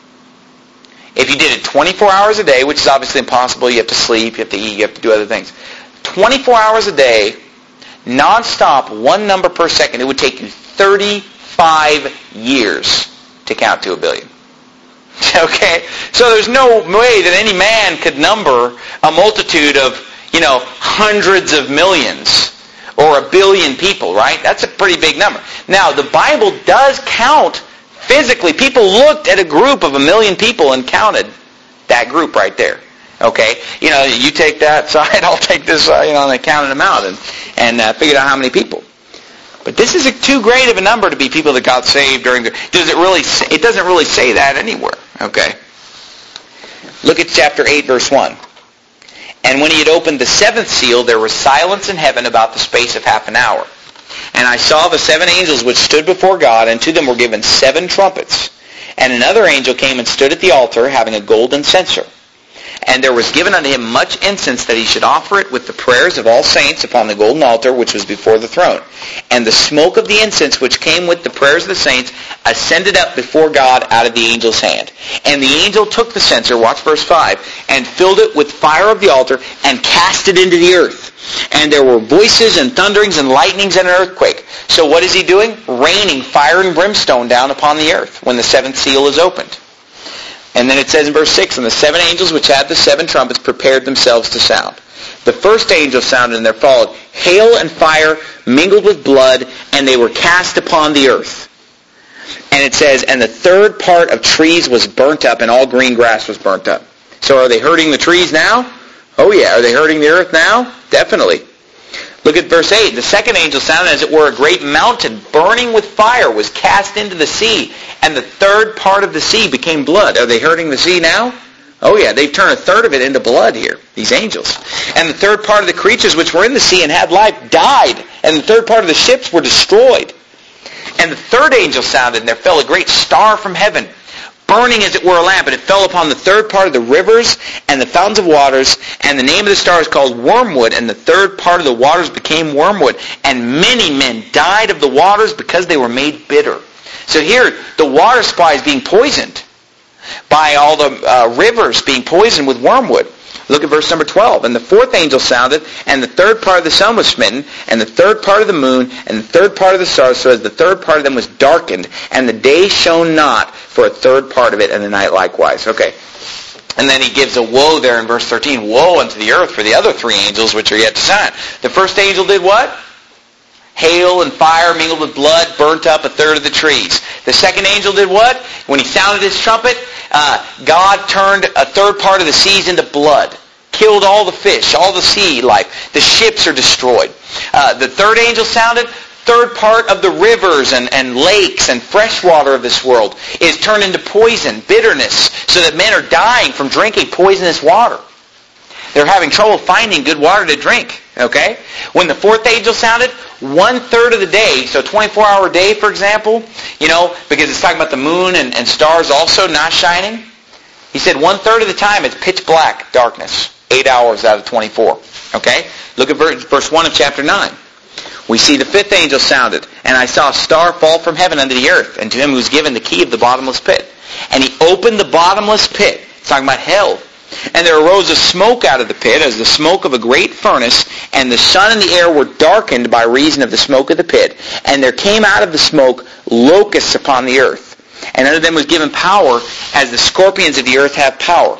If you did it twenty-four hours a day, which is obviously impossible, you have to sleep, you have to eat, you have to do other things. twenty-four hours a day, non-stop, one number per second, it would take you thirty-five years to count to a billion. Okay? So there's no way that any man could number a multitude of, you know, hundreds of millions or a billion people, right? That's a pretty big number. Now, the Bible does count physically. People looked at a group of a million people and counted that group right there. Okay? You know, you take that side, I'll take this side, you know, and they counted them out and, and uh, figured out how many people. But this is a, too great of a number to be people that got saved during the... Does it really... Say, it doesn't really say that anywhere. Okay. Look at chapter eight, verse one. And when he had opened the seventh seal, there was silence in heaven about the space of half an hour. And I saw the seven angels which stood before God, and to them were given seven trumpets. And another angel came and stood at the altar, having a golden censer. And there was given unto him much incense, that he should offer it with the prayers of all saints upon the golden altar which was before the throne. And the smoke of the incense which came with the prayers of the saints ascended up before God out of the angel's hand. And the angel took the censer, watch verse five, and filled it with fire of the altar, and cast it into the earth. And there were voices and thunderings and lightnings and an earthquake. So what is he doing? Raining fire and brimstone down upon the earth when the seventh seal is opened. And then it says in verse six, and the seven angels which had the seven trumpets prepared themselves to sound. The first angel sounded, and there followed hail and fire mingled with blood, and they were cast upon the earth. And it says, and the third part of trees was burnt up, and all green grass was burnt up. So are they hurting the trees now? Oh yeah. Are they hurting the earth now? Definitely. Look at verse eight. The second angel sounded, as it were, a great mountain burning with fire was cast into the sea, and the third part of the sea became blood. Are they hurting the sea now? Oh yeah, they've turned a third of it into blood here, these angels. And the third part of the creatures which were in the sea and had life died, and the third part of the ships were destroyed. And the third angel sounded, and there fell a great star from heaven, burning as it were a lamp, and it fell upon the third part of the rivers and the fountains of waters, and the name of the star is called Wormwood, and the third part of the waters became wormwood, and many men died of the waters because they were made bitter. So here, the water supply is being poisoned by all the uh, rivers being poisoned with wormwood. Look at verse number twelve. And the fourth angel sounded, and the third part of the sun was smitten, and the third part of the moon, and the third part of the stars, so as the third part of them was darkened, and the day shone not for a third part of it, and the night likewise. Okay. And then he gives a woe there in verse thirteen. Woe unto the earth for the other three angels which are yet to sound. The first angel did what? Hail and fire mingled with blood burnt up a third of the trees. The second angel did what? When he sounded his trumpet, uh, God turned a third part of the seas into blood. Killed all the fish, all the sea life. The ships are destroyed. Uh, the third angel sounded, third part of the rivers and, and lakes and fresh water of this world is turned into poison, bitterness, so that men are dying from drinking poisonous water. They're having trouble finding good water to drink. Okay? When the fourth angel sounded, one third of the day, so twenty-four hour day, for example, you know, because it's talking about the moon and, and stars also not shining. He said one third of the time it's pitch black, darkness. Eight hours out of twenty-four. Okay? Look at verse, verse one of chapter nine. We see the fifth angel sounded, and I saw a star fall from heaven unto the earth, and to him who was given the key of the bottomless pit. And he opened the bottomless pit. It's talking about hell. And there arose a smoke out of the pit, as the smoke of a great furnace, and the sun and the air were darkened by reason of the smoke of the pit. And there came out of the smoke locusts upon the earth. And unto them was given power, as the scorpions of the earth have power.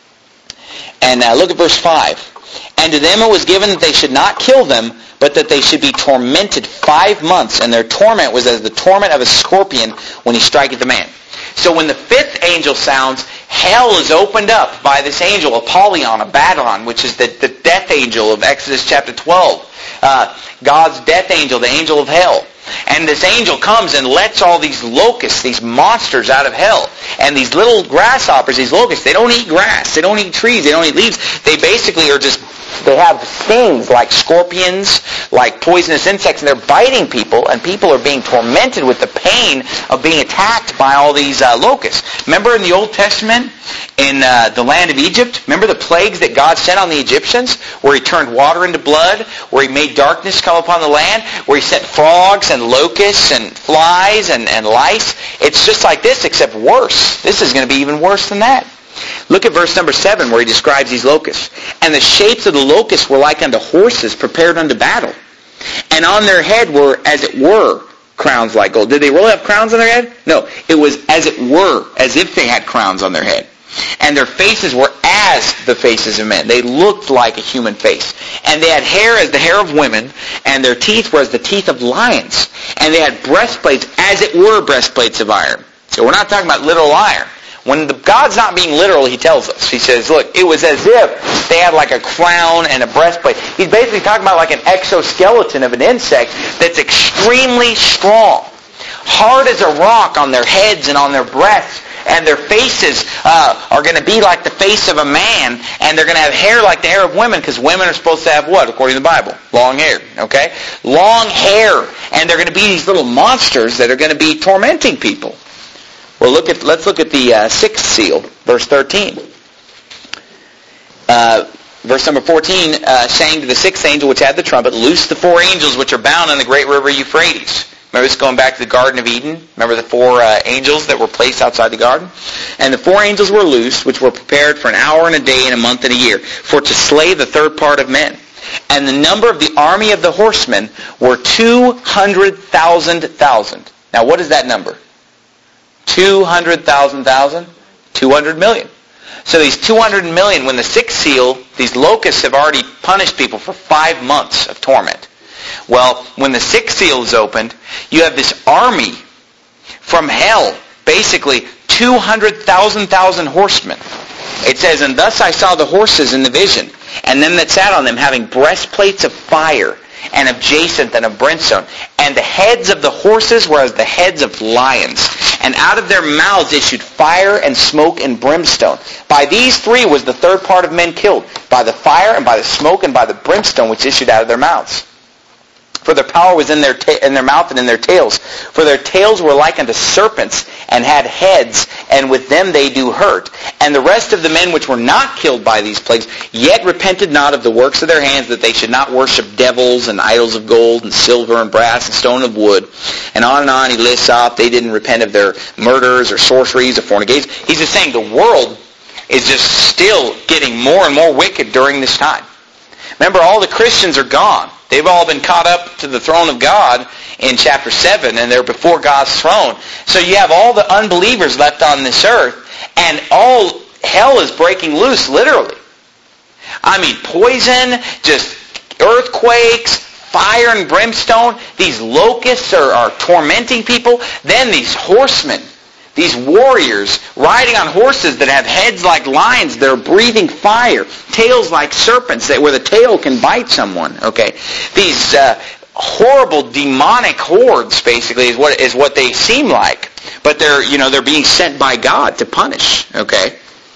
And uh, look at verse five. And to them it was given that they should not kill them, but that they should be tormented five months. And their torment was as the torment of a scorpion when he striketh a man. So when the fifth angel sounds, hell is opened up by this angel, Apollyon, Abaddon, which is the, the death angel of Exodus chapter twelve. Uh, God's death angel, the angel of hell. And this angel comes and lets all these locusts, these monsters out of hell. And these little grasshoppers, these locusts, they don't eat grass. They don't eat trees. They don't eat leaves. They basically are just, they have stings like scorpions, like poisonous insects, and they're biting people, and people are being tormented with the pain of being attacked by all these uh, locusts. Remember in the Old Testament, in uh, the land of Egypt, remember the plagues that God sent on the Egyptians, where he turned water into blood, where he made darkness come upon the land, where he sent frogs and locusts and flies and, and lice? It's just like this, except worse. This is going to be even worse than that. Look at verse number seven, where he describes these locusts. And the shapes of the locusts were like unto horses prepared unto battle. And on their head were, as it were, crowns like gold. Did they really have crowns on their head? No. It was as it were, as if they had crowns on their head. And their faces were as the faces of men. They looked like a human face. And they had hair as the hair of women, and their teeth were as the teeth of lions. And they had breastplates as it were breastplates of iron. So we're not talking about literal iron. When the, God's not being literal, he tells us. He says, look, it was as if they had like a crown and a breastplate. He's basically talking about like an exoskeleton of an insect that's extremely strong. Hard as a rock on their heads and on their breasts. And their faces uh, are going to be like the face of a man, and they're going to have hair like the hair of women, because women are supposed to have what, according to the Bible? Long hair, okay? Long hair, and they're going to be these little monsters that are going to be tormenting people. Well, look at let's look at the uh, sixth seal, verse thirteen. Uh, verse number fourteen, uh, saying to the sixth angel which had the trumpet, loose the four angels which are bound in the great river Euphrates. Remember this going back to the Garden of Eden? Remember the four uh, angels that were placed outside the garden? And the four angels were loosed, which were prepared for an hour and a day and a month and a year, for to slay the third part of men. And the number of the army of the horsemen were two hundred thousand thousand. Now what is that number? two hundred thousand thousand? two hundred million. So these two hundred million, when the sixth seal, these locusts have already punished people for five months of torment. Well, when the sixth seal is opened, you have this army from hell, basically two hundred thousand thousand horsemen. It says, and thus I saw the horses in the vision, and them that sat on them having breastplates of fire, and of jacinth and of brimstone. And the heads of the horses were as the heads of lions. And out of their mouths issued fire and smoke and brimstone. By these three was the third part of men killed, by the fire and by the smoke and by the brimstone which issued out of their mouths. For their power was in their ta- in their mouth and in their tails. For their tails were like unto serpents, and had heads, and with them they do hurt. And the rest of the men which were not killed by these plagues, yet repented not of the works of their hands, that they should not worship devils and idols of gold and silver and brass and stone of wood. And on and on he lists off. They didn't repent of their murders or sorceries or fornications. He's just saying the world is just still getting more and more wicked during this time. Remember, all the Christians are gone. They've all been caught up to the throne of God in chapter seven, and they're before God's throne. So you have all the unbelievers left on this earth, and all hell is breaking loose, literally. I mean, poison, just earthquakes, fire and brimstone. These locusts are, are tormenting people. Then these horsemen, these warriors riding on horses that have heads like lions, they're breathing fire, tails like serpents, that where the tail can bite someone. Okay, these uh, horrible demonic hordes, basically, is what is what they seem like. But they're you know they're being sent by God to punish. Okay,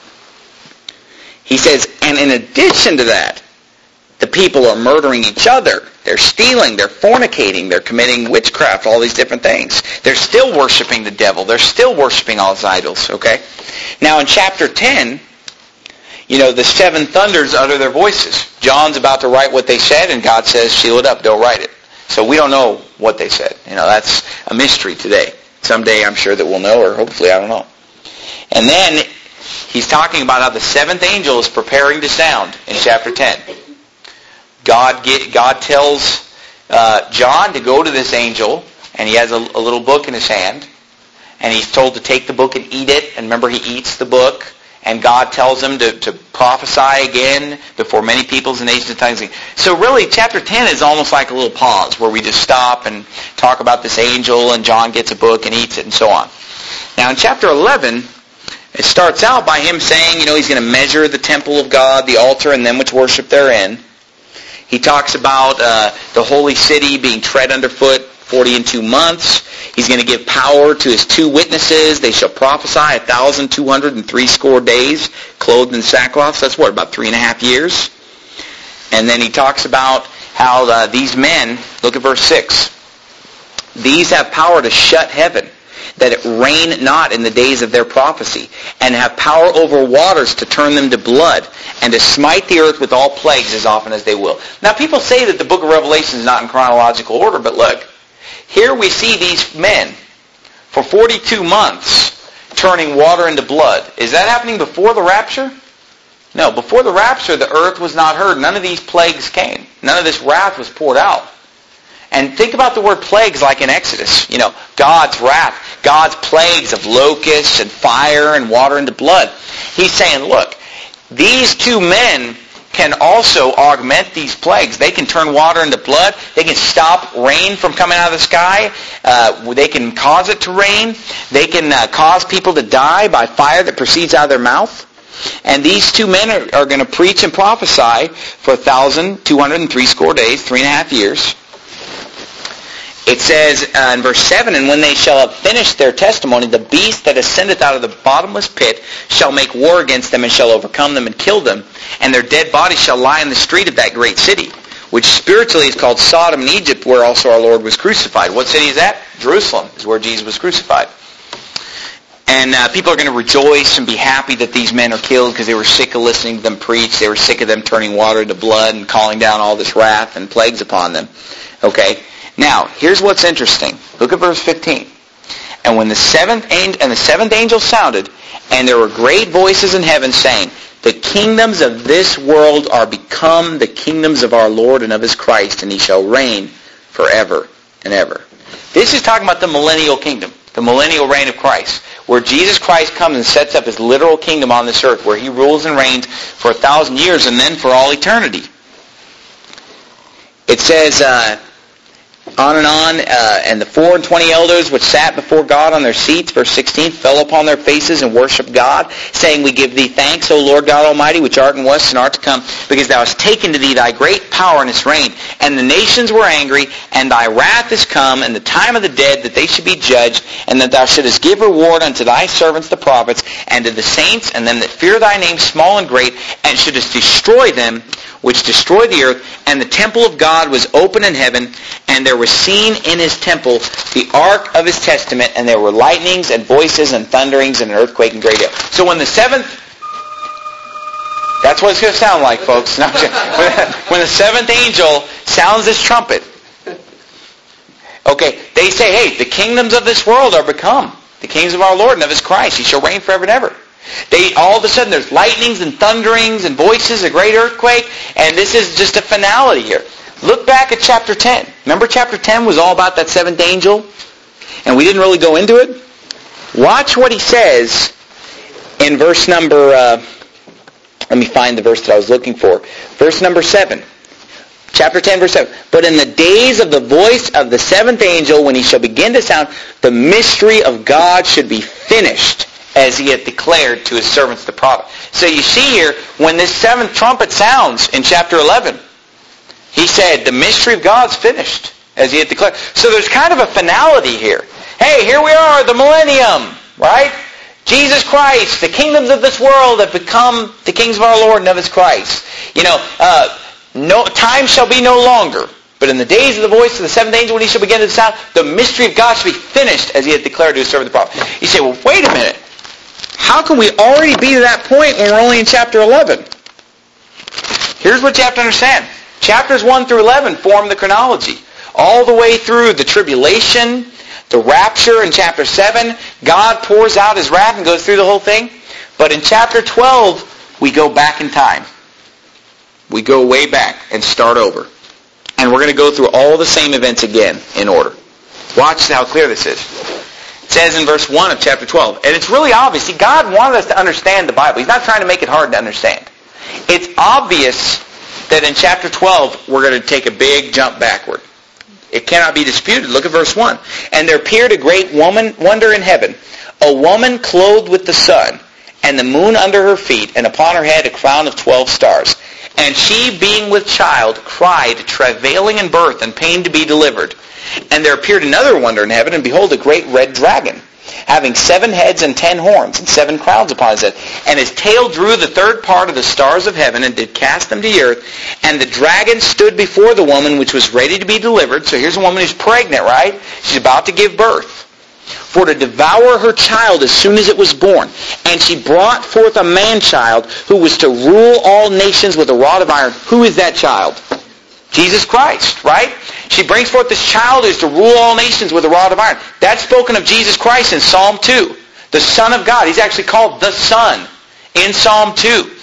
he says, and in addition to that, the people are murdering each other. They're stealing, they're fornicating, they're committing witchcraft, all these different things. They're still worshiping the devil. They're still worshiping all his idols, okay? Now in chapter ten, you know, the seven thunders utter their voices. John's about to write what they said, and God says, seal it up, don't write it. So we don't know what they said. You know, that's a mystery today. Someday I'm sure that we'll know, or hopefully, I don't know. And then he's talking about how the seventh angel is preparing to sound in chapter ten. God get, God tells uh, John to go to this angel, and he has a, a little book in his hand, and he's told to take the book and eat it. And remember, he eats the book, and God tells him to, to prophesy again before many peoples and nations and tongues. So really, chapter ten is almost like a little pause where we just stop and talk about this angel, and John gets a book and eats it, and so on. Now in chapter eleven, it starts out by him saying, you know, he's going to measure the temple of God, the altar, and them which worship therein. He talks about uh, the holy city being tread underfoot forty and two months. He's going to give power to his two witnesses. They shall prophesy a thousand two hundred and three score days, clothed in sackcloth. So that's what, about three and a half years. And then he talks about how uh, these men, look at verse six, these have power to shut heaven, that it rain not in the days of their prophecy, and have power over waters to turn them to blood, and to smite the earth with all plagues as often as they will. Now people say that the book of Revelation is not in chronological order, but look, here we see these men for forty-two months turning water into blood. Is that happening before the rapture? No, before the rapture the earth was not heard. None of these plagues came. None of this wrath was poured out. And think about the word plagues like in Exodus. You know, God's wrath, God's plagues of locusts and fire and water into blood. He's saying, look, these two men can also augment these plagues. They can turn water into blood. They can stop rain from coming out of the sky. Uh, they can cause it to rain. They can uh, cause people to die by fire that proceeds out of their mouth. And these two men are, are going to preach and prophesy for one thousand two hundred three score days, three and a half years. It says uh, in verse seven, and when they shall have finished their testimony, the beast that ascendeth out of the bottomless pit shall make war against them and shall overcome them and kill them. And their dead bodies shall lie in the street of that great city, which spiritually is called Sodom and Egypt, where also our Lord was crucified. What city is that? Jerusalem is where Jesus was crucified. And uh, people are going to rejoice and be happy that these men are killed because they were sick of listening to them preach. They were sick of them turning water into blood and calling down all this wrath and plagues upon them. Okay? Now, here's what's interesting. Look at verse fifteen. And when the seventh angel, and the seventh angel sounded, and there were great voices in heaven saying, the kingdoms of this world are become the kingdoms of our Lord and of His Christ, and He shall reign forever and ever. This is talking about the millennial kingdom, the millennial reign of Christ, where Jesus Christ comes and sets up His literal kingdom on this earth, where He rules and reigns for a thousand years and then for all eternity. It says, uh, on and on, uh, and the four and twenty elders which sat before God on their seats, verse sixteen, fell upon their faces and worshipped God, saying, we give Thee thanks, O Lord God Almighty, which art and wast and art to come, because Thou hast taken to Thee Thy great power and hast reigned. And the nations were angry, and Thy wrath is come, and the time of the dead, that they should be judged, and that Thou shouldest give reward unto Thy servants the prophets, and to the saints, and them that fear Thy name, small and great, and shouldest destroy them which destroy the earth. And the temple of God was open in heaven, and there was seen in His temple the ark of His testament, and there were lightnings and voices and thunderings and an earthquake and great hail. So when the seventh, that's what it's going to sound like, folks. When the seventh angel sounds this trumpet, okay, they say, hey, the kingdoms of this world are become the kingdoms of our Lord and of His Christ. He shall reign forever and ever. They all of a sudden there's lightnings and thunderings and voices, a great earthquake, and this is just a finality here. Look back at chapter ten. Remember chapter ten was all about that seventh angel? And we didn't really go into it? Watch what he says in verse number, uh, let me find the verse that I was looking for. Verse number seven. Chapter ten, verse seven. But in the days of the voice of the seventh angel, when he shall begin to sound, the mystery of God should be finished, as He hath declared to His servants the prophets. So you see here, when this seventh trumpet sounds in chapter eleven, He said, the mystery of God's finished, as He had declared. So there's kind of a finality here. Hey, here we are, the millennium, right? Jesus Christ, the kingdoms of this world have become the kings of our Lord and of His Christ. You know, uh, no time shall be no longer. But in the days of the voice of the seventh angel, when he shall begin to sound, the mystery of God shall be finished, as He had declared to His servant the prophet. You say, well, wait a minute. How can we already be to that point when we're only in chapter eleven? Here's what you have to understand. Chapters one through eleven form the chronology. All the way through the tribulation, the rapture in chapter seven, God pours out His wrath and goes through the whole thing. But in chapter twelve, we go back in time. We go way back and start over. And we're going to go through all the same events again in order. Watch how clear this is. It says in verse one of chapter twelve, and it's really obvious. See, God wanted us to understand the Bible. He's not trying to make it hard to understand. It's obvious that in chapter twelve, we're going to take a big jump backward. It cannot be disputed. Look at verse one. And there appeared a great woman, wonder in heaven, a woman clothed with the sun, and the moon under her feet, and upon her head a crown of twelve stars. And she, being with child, cried, travailing in birth, and pain to be delivered. And there appeared another wonder in heaven, and behold, a great red dragon, having seven heads and ten horns, and seven crowns upon his head. And his tail drew the third part of the stars of heaven, and did cast them to the earth. And the dragon stood before the woman which was ready to be delivered. So here's a woman who's pregnant, right? She's about to give birth. For to devour her child as soon as it was born. And she brought forth a man-child who was to rule all nations with a rod of iron. Who is that child? Jesus Christ, right? She brings forth this child who is to rule all nations with a rod of iron. That's spoken of Jesus Christ in Psalm two. The Son of God. He's actually called the Son in Psalm two.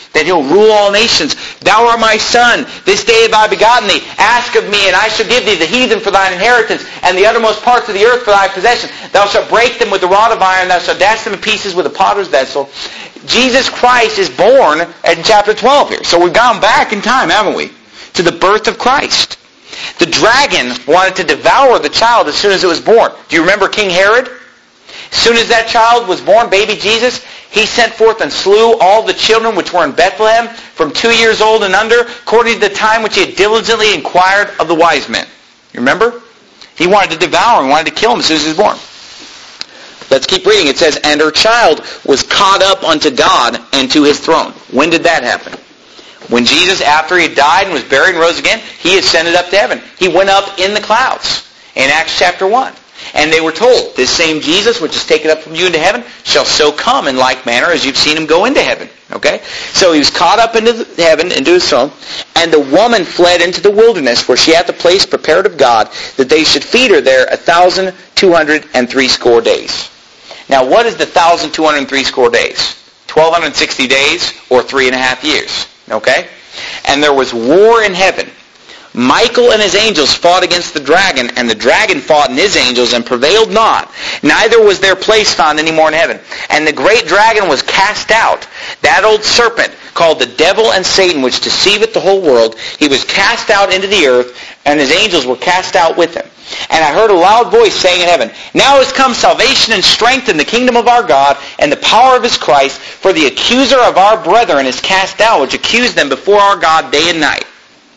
that he'll rule all nations. Thou art my son, this day have I begotten thee. Ask of me, and I shall give thee the heathen for thine inheritance, and the uttermost parts of the earth for thy possession. Thou shalt break them with the rod of iron, thou shalt dash them in pieces with a potter's vessel. Jesus Christ is born in chapter twelve here. So we've gone back in time, haven't we? To the birth of Christ. The dragon wanted to devour the child as soon as it was born. Do you remember King Herod? As soon as that child was born, baby Jesus, he sent forth and slew all the children which were in Bethlehem from two years old and under, according to the time which he had diligently inquired of the wise men. You remember? He wanted to devour him, wanted to kill him as soon as he was born. Let's keep reading. It says, and her child was caught up unto God and to his throne. When did that happen? When Jesus, after he had died and was buried and rose again, he ascended up to heaven. He went up in the clouds in Acts chapter one. And they were told, this same Jesus, which is taken up from you into heaven, shall so come in like manner as you've seen him go into heaven. Okay? So he was caught up into the heaven, into his throne, and the woman fled into the wilderness, where she hath a place prepared of God, that they should feed her there a thousand two hundred and three score days. Now, what is the thousand two hundred and three score days? Twelve hundred and sixty days, or three and a half years. Okay? And there was war in heaven. Michael and his angels fought against the dragon, and the dragon fought and his angels, and prevailed not. Neither was their place found any more in heaven. And the great dragon was cast out, that old serpent, called the devil and Satan, which deceiveth the whole world. He was cast out into the earth, and his angels were cast out with him. And I heard a loud voice saying in heaven, Now is come salvation and strength in the kingdom of our God, and the power of his Christ, for the accuser of our brethren is cast out, which accused them before our God day and night.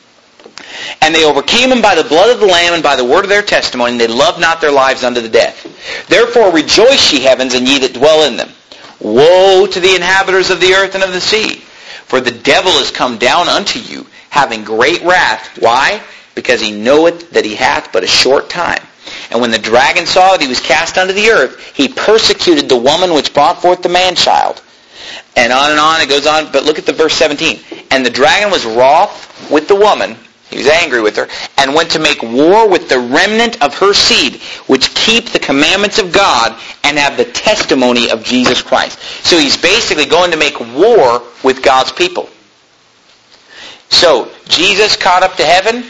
And they overcame him by the blood of the Lamb and by the word of their testimony, and they loved not their lives unto the death. Therefore rejoice, ye heavens, and ye that dwell in them. Woe to the inhabitants of the earth and of the sea! For the devil is come down unto you, having great wrath. Why? Because he knoweth that he hath but a short time. And when the dragon saw that he was cast unto the earth, he persecuted the woman which brought forth the man-child. And on and on it goes on, but look at the verse seventeen. And the dragon was wroth with the woman, he was angry with her, and went to make war with the remnant of her seed, which keep the commandments of God and have the testimony of Jesus Christ. So he's basically going to make war with God's people. So, Jesus caught up to heaven.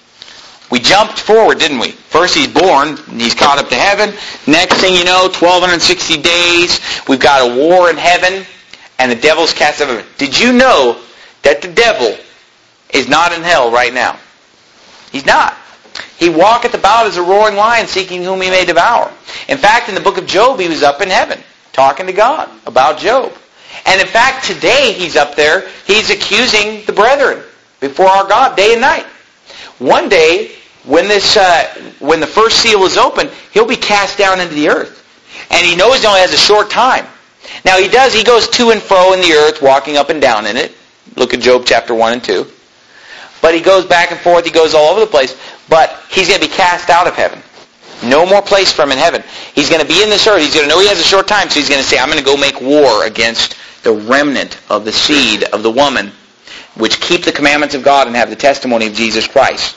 We jumped forward, didn't we? First he's born, he's caught up to heaven. Next thing you know, twelve sixty days, we've got a war in heaven, and the devil's cast out of heaven. Did you know that the devil is not in hell right now? He's not. He walketh about as a roaring lion, seeking whom he may devour. In fact, in the book of Job, he was up in heaven, talking to God about Job. And in fact, today he's up there, he's accusing the brethren before our God day and night. One day, when this, uh, when the first seal is open, he'll be cast down into the earth. And he knows he only has a short time. Now he does, he goes to and fro in the earth, walking up and down in it. Look at Job chapter one and two. But he goes back and forth, he goes all over the place. But he's going to be cast out of heaven. No more place for him in heaven. He's going to be in this earth. He's going to know he has a short time, so he's going to say, I'm going to go make war against the remnant of the seed of the woman, which keep the commandments of God and have the testimony of Jesus Christ.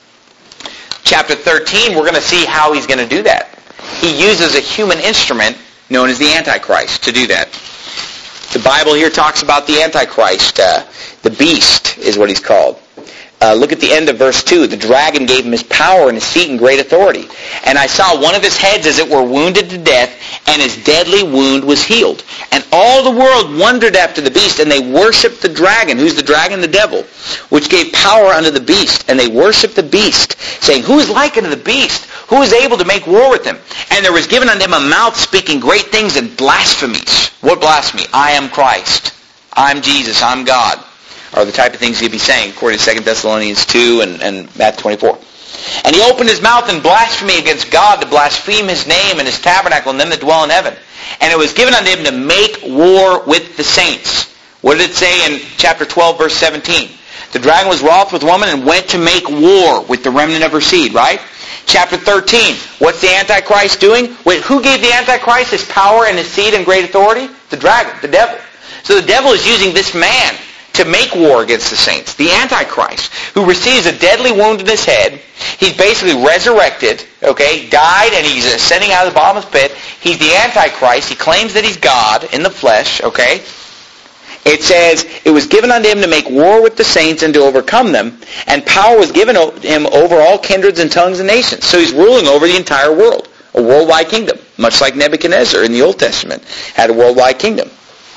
Chapter thirteen, we're going to see how he's going to do that. He uses a human instrument known as the Antichrist to do that. The Bible here talks about the Antichrist. Uh, the beast is what he's called. Uh, look at the end of verse two. The dragon gave him his power and his seat and great authority. And I saw one of his heads as it were wounded to death, and his deadly wound was healed. And all the world wondered after the beast, and they worshipped the dragon. Who's the dragon? The devil, which gave power unto the beast. And they worshipped the beast, saying, Who is like unto the beast? Who is able to make war with him? And there was given unto him a mouth speaking great things and blasphemies. What blasphemy? I am Christ. I'm Jesus. I'm God. Are the type of things he'd be saying, according to Second Thessalonians two and, and Matthew twenty-four. And he opened his mouth in blasphemy against God, to blaspheme his name and his tabernacle and them that dwell in heaven. And it was given unto him to make war with the saints. What did it say in chapter twelve, verse seventeen? The dragon was wroth with woman and went to make war with the remnant of her seed, right? Chapter thirteen, what's the Antichrist doing? Wait, who gave the Antichrist his power and his seed and great authority? The dragon, the devil. So the devil is using this man to make war against the saints. The Antichrist, who receives a deadly wound in his head. He's basically resurrected, okay, died, and he's ascending out of the bottomless pit. He's the Antichrist. He claims that he's God in the flesh, okay? It says, it was given unto him to make war with the saints and to overcome them, and power was given him over all kindreds and tongues and nations. So he's ruling over the entire world, a worldwide kingdom, much like Nebuchadnezzar in the Old Testament had a worldwide kingdom.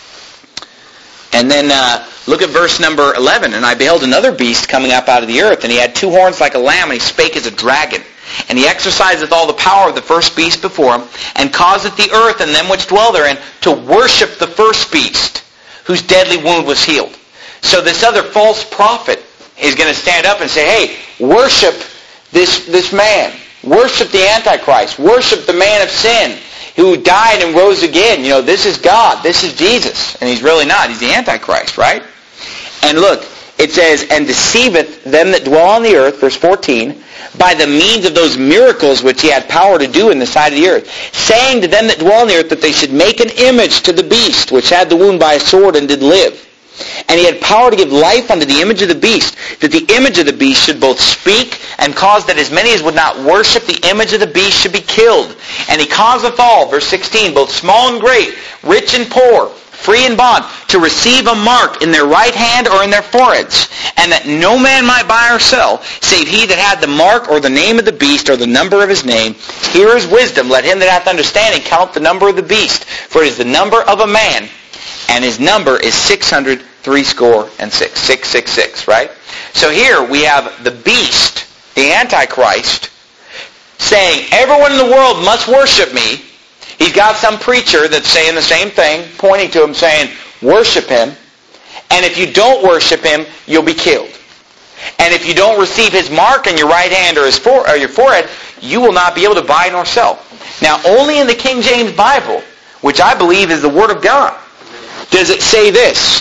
And then uh, look at verse number eleven. And I beheld another beast coming up out of the earth, and he had two horns like a lamb, and he spake as a dragon. And he exerciseth all the power of the first beast before him, and causeth the earth and them which dwell therein to worship the first beast, whose deadly wound was healed. So this other false prophet is going to stand up and say, hey, worship this, this man. Worship the Antichrist. Worship the man of sin who died and rose again. You know, this is God. This is Jesus. And he's really not. He's the Antichrist, right? And look, it says, and deceiveth them that dwell on the earth, verse fourteen, by the means of those miracles which he had power to do in the sight of the earth, saying to them that dwell on the earth that they should make an image to the beast, which had the wound by a sword and did live. And he had power to give life unto the image of the beast, that the image of the beast should both speak, and cause that as many as would not worship the image of the beast should be killed. And he causeth all, verse sixteen, both small and great, rich and poor, free and bond, to receive a mark in their right hand or in their foreheads, and that no man might buy or sell, save he that had the mark or the name of the beast or the number of his name. Here is wisdom. Let him that hath understanding count the number of the beast, for it is the number of a man, and his number is six hundred threescore and six. Six, six, six, right? So here we have the beast, the Antichrist, saying, everyone in the world must worship me. He's got some preacher that's saying the same thing, pointing to him, saying, worship him. And if you don't worship him, you'll be killed. And if you don't receive his mark in your right hand or, his fore, or your forehead, you will not be able to buy nor sell. Now, only in the King James Bible, which I believe is the Word of God, does it say this,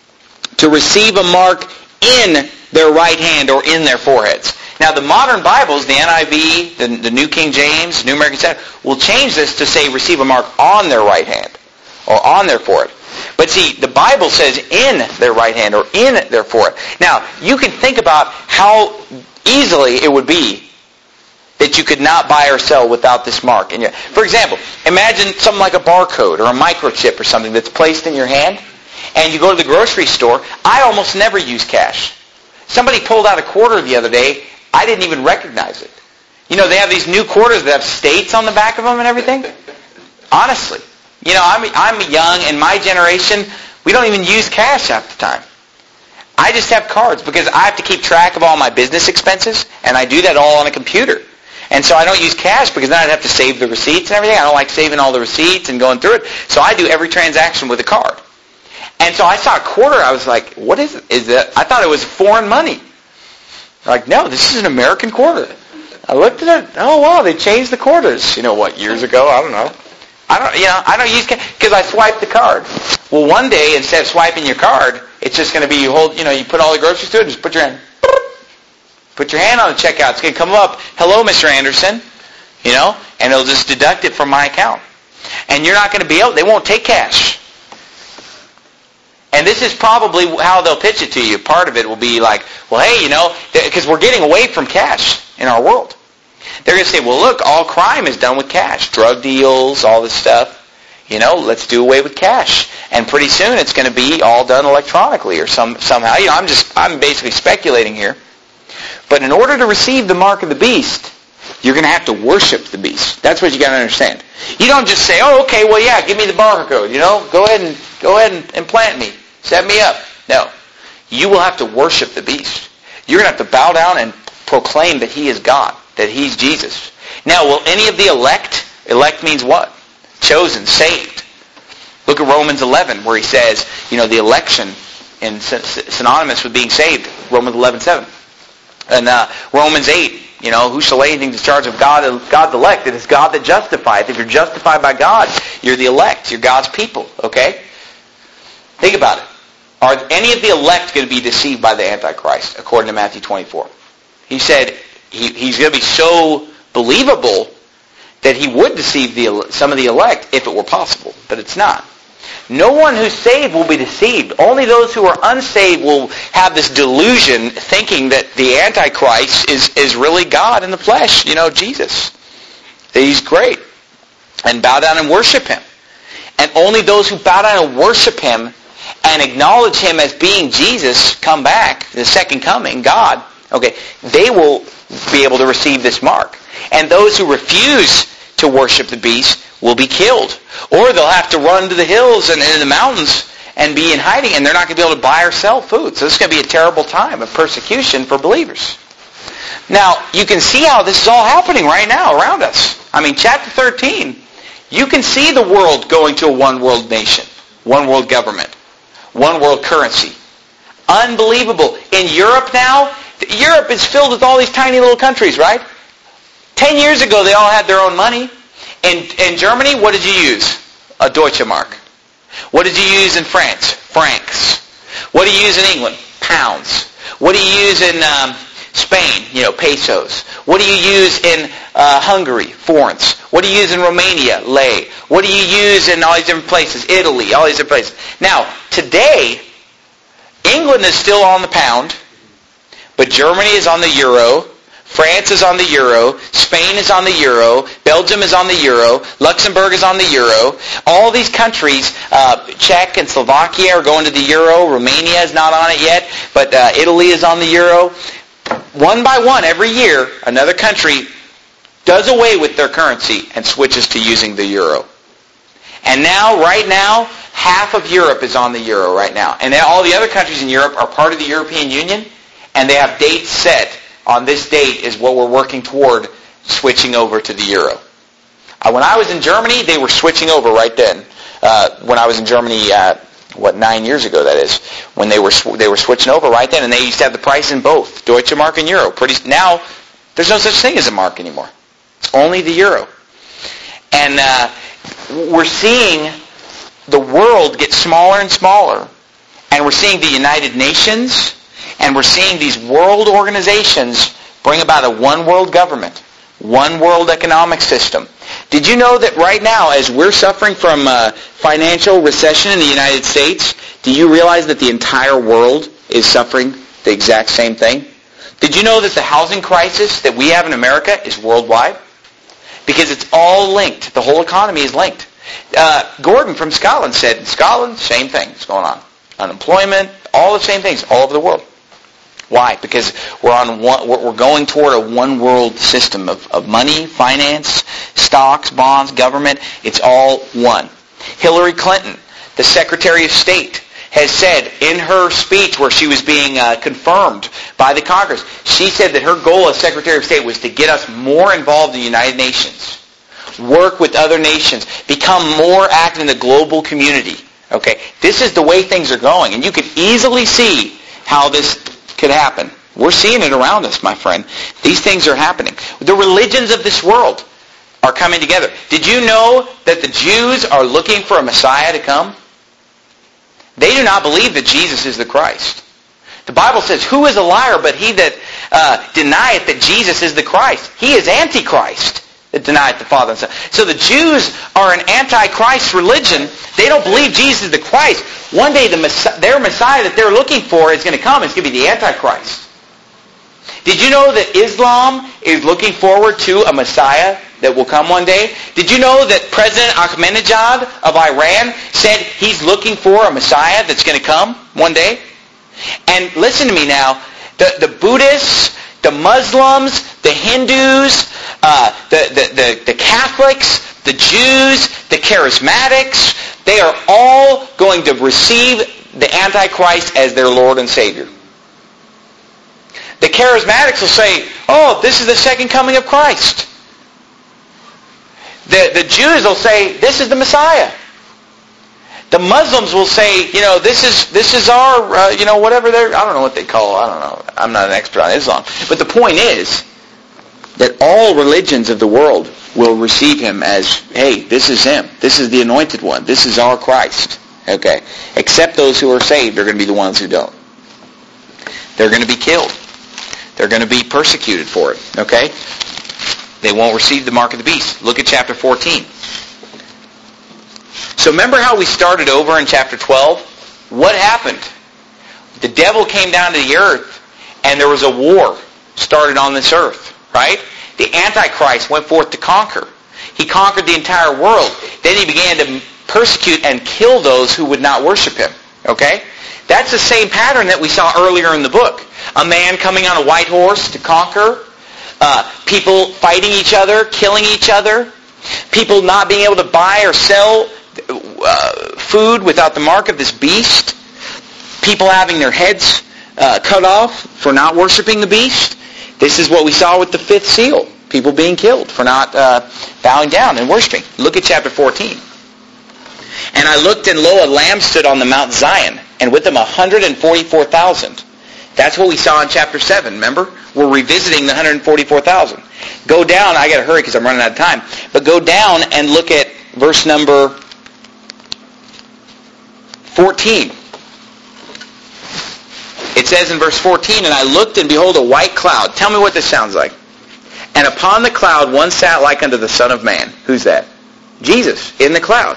to receive a mark in their right hand or in their foreheads. Now, the modern Bibles, the N I V, the, the New King James, New American Standard, will change this to say receive a mark on their right hand or on their forehead. But see, the Bible says in their right hand or in their forehead. Now, you can think about how easily it would be that you could not buy or sell without this mark. In your, for example, imagine something like a barcode or a microchip or something that's placed in your hand, and you go to the grocery store. I almost never use cash. Somebody pulled out a quarter the other day. I didn't even recognize it. You know, they have these new quarters that have states on the back of them and everything. Honestly. You know, I'm, I'm young, and my generation, we don't even use cash half the time. I just have cards because I have to keep track of all my business expenses, and I do that all on a computer. And so I don't use cash because then I'd have to save the receipts and everything. I don't like saving all the receipts and going through it. So I do every transaction with a card. And so I saw a quarter. I was like, what is it? Is it? I thought it was foreign money. Like, no, this is an American quarter. I looked at it. Oh, wow, they changed the quarters. You know what, years ago? I don't know. I don't, you know, I don't use cash because I swipe the card. Well, one day, instead of swiping your card, it's just going to be you hold, you know, you put all the groceries through it and just put your hand, put your hand on the checkout. It's going to come up, hello, Mister Anderson, you know, and it'll just deduct it from my account. And you're not going to be able, they won't take cash. And this is probably how they'll pitch it to you. Part of it will be like, well, hey, you know, because we're getting away from cash in our world. They're going to say, well, look, all crime is done with cash. Drug deals, all this stuff. You know, let's do away with cash. And pretty soon it's going to be all done electronically or some somehow. You know, I'm just, I'm basically speculating here. But in order to receive the mark of the beast, you're going to have to worship the beast. That's what you got to understand. You don't just say, oh, okay, well, yeah, give me the barcode. You know, go ahead and go ahead and implant me. Set me up. No. You will have to worship the beast. You're going to have to bow down and proclaim that he is God, that he's Jesus. Now, will any of the elect, elect means what? Chosen, saved. Look at Romans eleven where he says, you know, the election and synonymous with being saved. Romans eleven seven. And uh, Romans eight, you know, who shall lay anything to charge of God, God's elect? It is God that justifieth. If you're justified by God, you're the elect. You're God's people, okay? Think about it. Are any of the elect going to be deceived by the Antichrist, according to Matthew twenty-four? He said he, he's going to be so believable that he would deceive the, some of the elect if it were possible, but it's not. No one who's saved will be deceived. Only those who are unsaved will have this delusion thinking that the Antichrist is, is really God in the flesh, you know, Jesus. That he's great. And bow down and worship him. And only those who bow down and worship him and acknowledge him as being Jesus, come back, the second coming, God, okay, they will be able to receive this mark. And those who refuse to worship the beast will be killed. Or they'll have to run to the hills and in the mountains and be in hiding, and they're not going to be able to buy or sell food. So this is going to be a terrible time of persecution for believers. Now, you can see how this is all happening right now around us. I mean, chapter thirteen, you can see the world going to a one-world nation, one-world government, one-world currency. Unbelievable. In Europe now, Europe is filled with all these tiny little countries, right? Ten years ago, they all had their own money. In, in Germany, what did you use? A Deutsche Mark. What did you use in France? Francs. What do you use in England? Pounds. What do you use in um, Spain? You know, pesos. What do you use in uh, Hungary? Forints. What do you use in Romania? Lei. What do you use in all these different places? Italy, all these different places. Now, today, England is still on the pound, but Germany is on the euro. France is on the euro, Spain is on the euro, Belgium is on the euro, Luxembourg is on the euro. All these countries, uh, Czech and Slovakia are going to the euro, Romania is not on it yet, but uh, Italy is on the euro. One by one, every year, another country does away with their currency and switches to using the euro. And now, right now, half of Europe is on the euro right now. And all the other countries in Europe are part of the European Union, and they have dates set. On this date is what we're working toward switching over to the euro. Uh, when I was in Germany, they were switching over right then. Uh, when I was in Germany, uh, what, nine years ago that is, when they were sw- they were switching over right then, and they used to have the price in both, Deutsche Mark and euro. Pretty now, there's no such thing as a mark anymore. It's only the euro. And uh, we're seeing the world get smaller and smaller, and we're seeing the United Nations. And we're seeing these world organizations bring about a one-world government, one-world economic system. Did you know that right now, as we're suffering from uh, financial recession in the United States, do you realize that the entire world is suffering the exact same thing? Did you know that the housing crisis that we have in America is worldwide? Because it's all linked. The whole economy is linked. Uh, Gordon from Scotland said, in Scotland, same thing is going on. Unemployment, all the same things all over the world. Why? Because we're on one, we're going toward a one-world system of, of money, finance, stocks, bonds, government. It's all one. Hillary Clinton, the Secretary of State, has said in her speech where she was being uh, confirmed by the Congress, she said that her goal as Secretary of State was to get us more involved in the United Nations, work with other nations, become more active in the global community. Okay, this is the way things are going, and you can easily see how this could happen. We're seeing it around us, my friend. These things are happening. The religions of this world are coming together. Did you know that the Jews are looking for a Messiah to come? They do not believe that Jesus is the Christ. The Bible says, who is a liar but he that uh, denieth that Jesus is the Christ? He is Antichrist that denieth the Father and Son. So the Jews are an anti-Christ religion. They don't believe Jesus is the Christ. One day the Messiah, their Messiah that they're looking for is going to come. It's going to be the Antichrist. Did you know that Islam is looking forward to a Messiah that will come one day? Did you know that President Ahmadinejad of Iran said he's looking for a Messiah that's going to come one day? And listen to me now. The, the Buddhists, the Muslims, the Hindus, uh, the, the, the, the Catholics, the Jews, the Charismatics, they are all going to receive the Antichrist as their Lord and Savior. The Charismatics will say, oh, this is the second coming of Christ. The, the Jews will say, this is the Messiah. The Muslims will say, you know, this is this is our, uh, you know, whatever they're, I don't know what they call, I don't know. I'm not an expert on Islam. But the point is that all religions of the world will receive him as, hey, this is him. This is the anointed one. This is our Christ. Okay? Except those who are saved are going to be the ones who don't. They're going to be killed. They're going to be persecuted for it. Okay? They won't receive the mark of the beast. Look at chapter fourteen. So remember how we started over in chapter twelve? What happened? The devil came down to the earth and there was a war started on this earth, right? The Antichrist went forth to conquer. He conquered the entire world. Then he began to persecute and kill those who would not worship him. Okay? That's the same pattern that we saw earlier in the book. A man coming on a white horse to conquer. Uh, people fighting each other, killing each other. People not being able to buy or sell uh, food without the mark of this beast. People having their heads uh, cut off for not worshiping the beast. This is what we saw with the fifth seal. People being killed for not uh, bowing down and worshiping. Look at chapter fourteen. And I looked, and lo, a lamb stood on the Mount Zion, and with him one hundred forty-four thousand. That's what we saw in chapter seven, remember? We're revisiting the one hundred forty-four thousand. Go down, I got to hurry because I'm running out of time, but go down and look at verse number fourteen. It says in verse fourteen, and I looked, and behold, a white cloud. Tell me what this sounds like. And upon the cloud one sat like unto the Son of Man. Who's that? Jesus, in the cloud.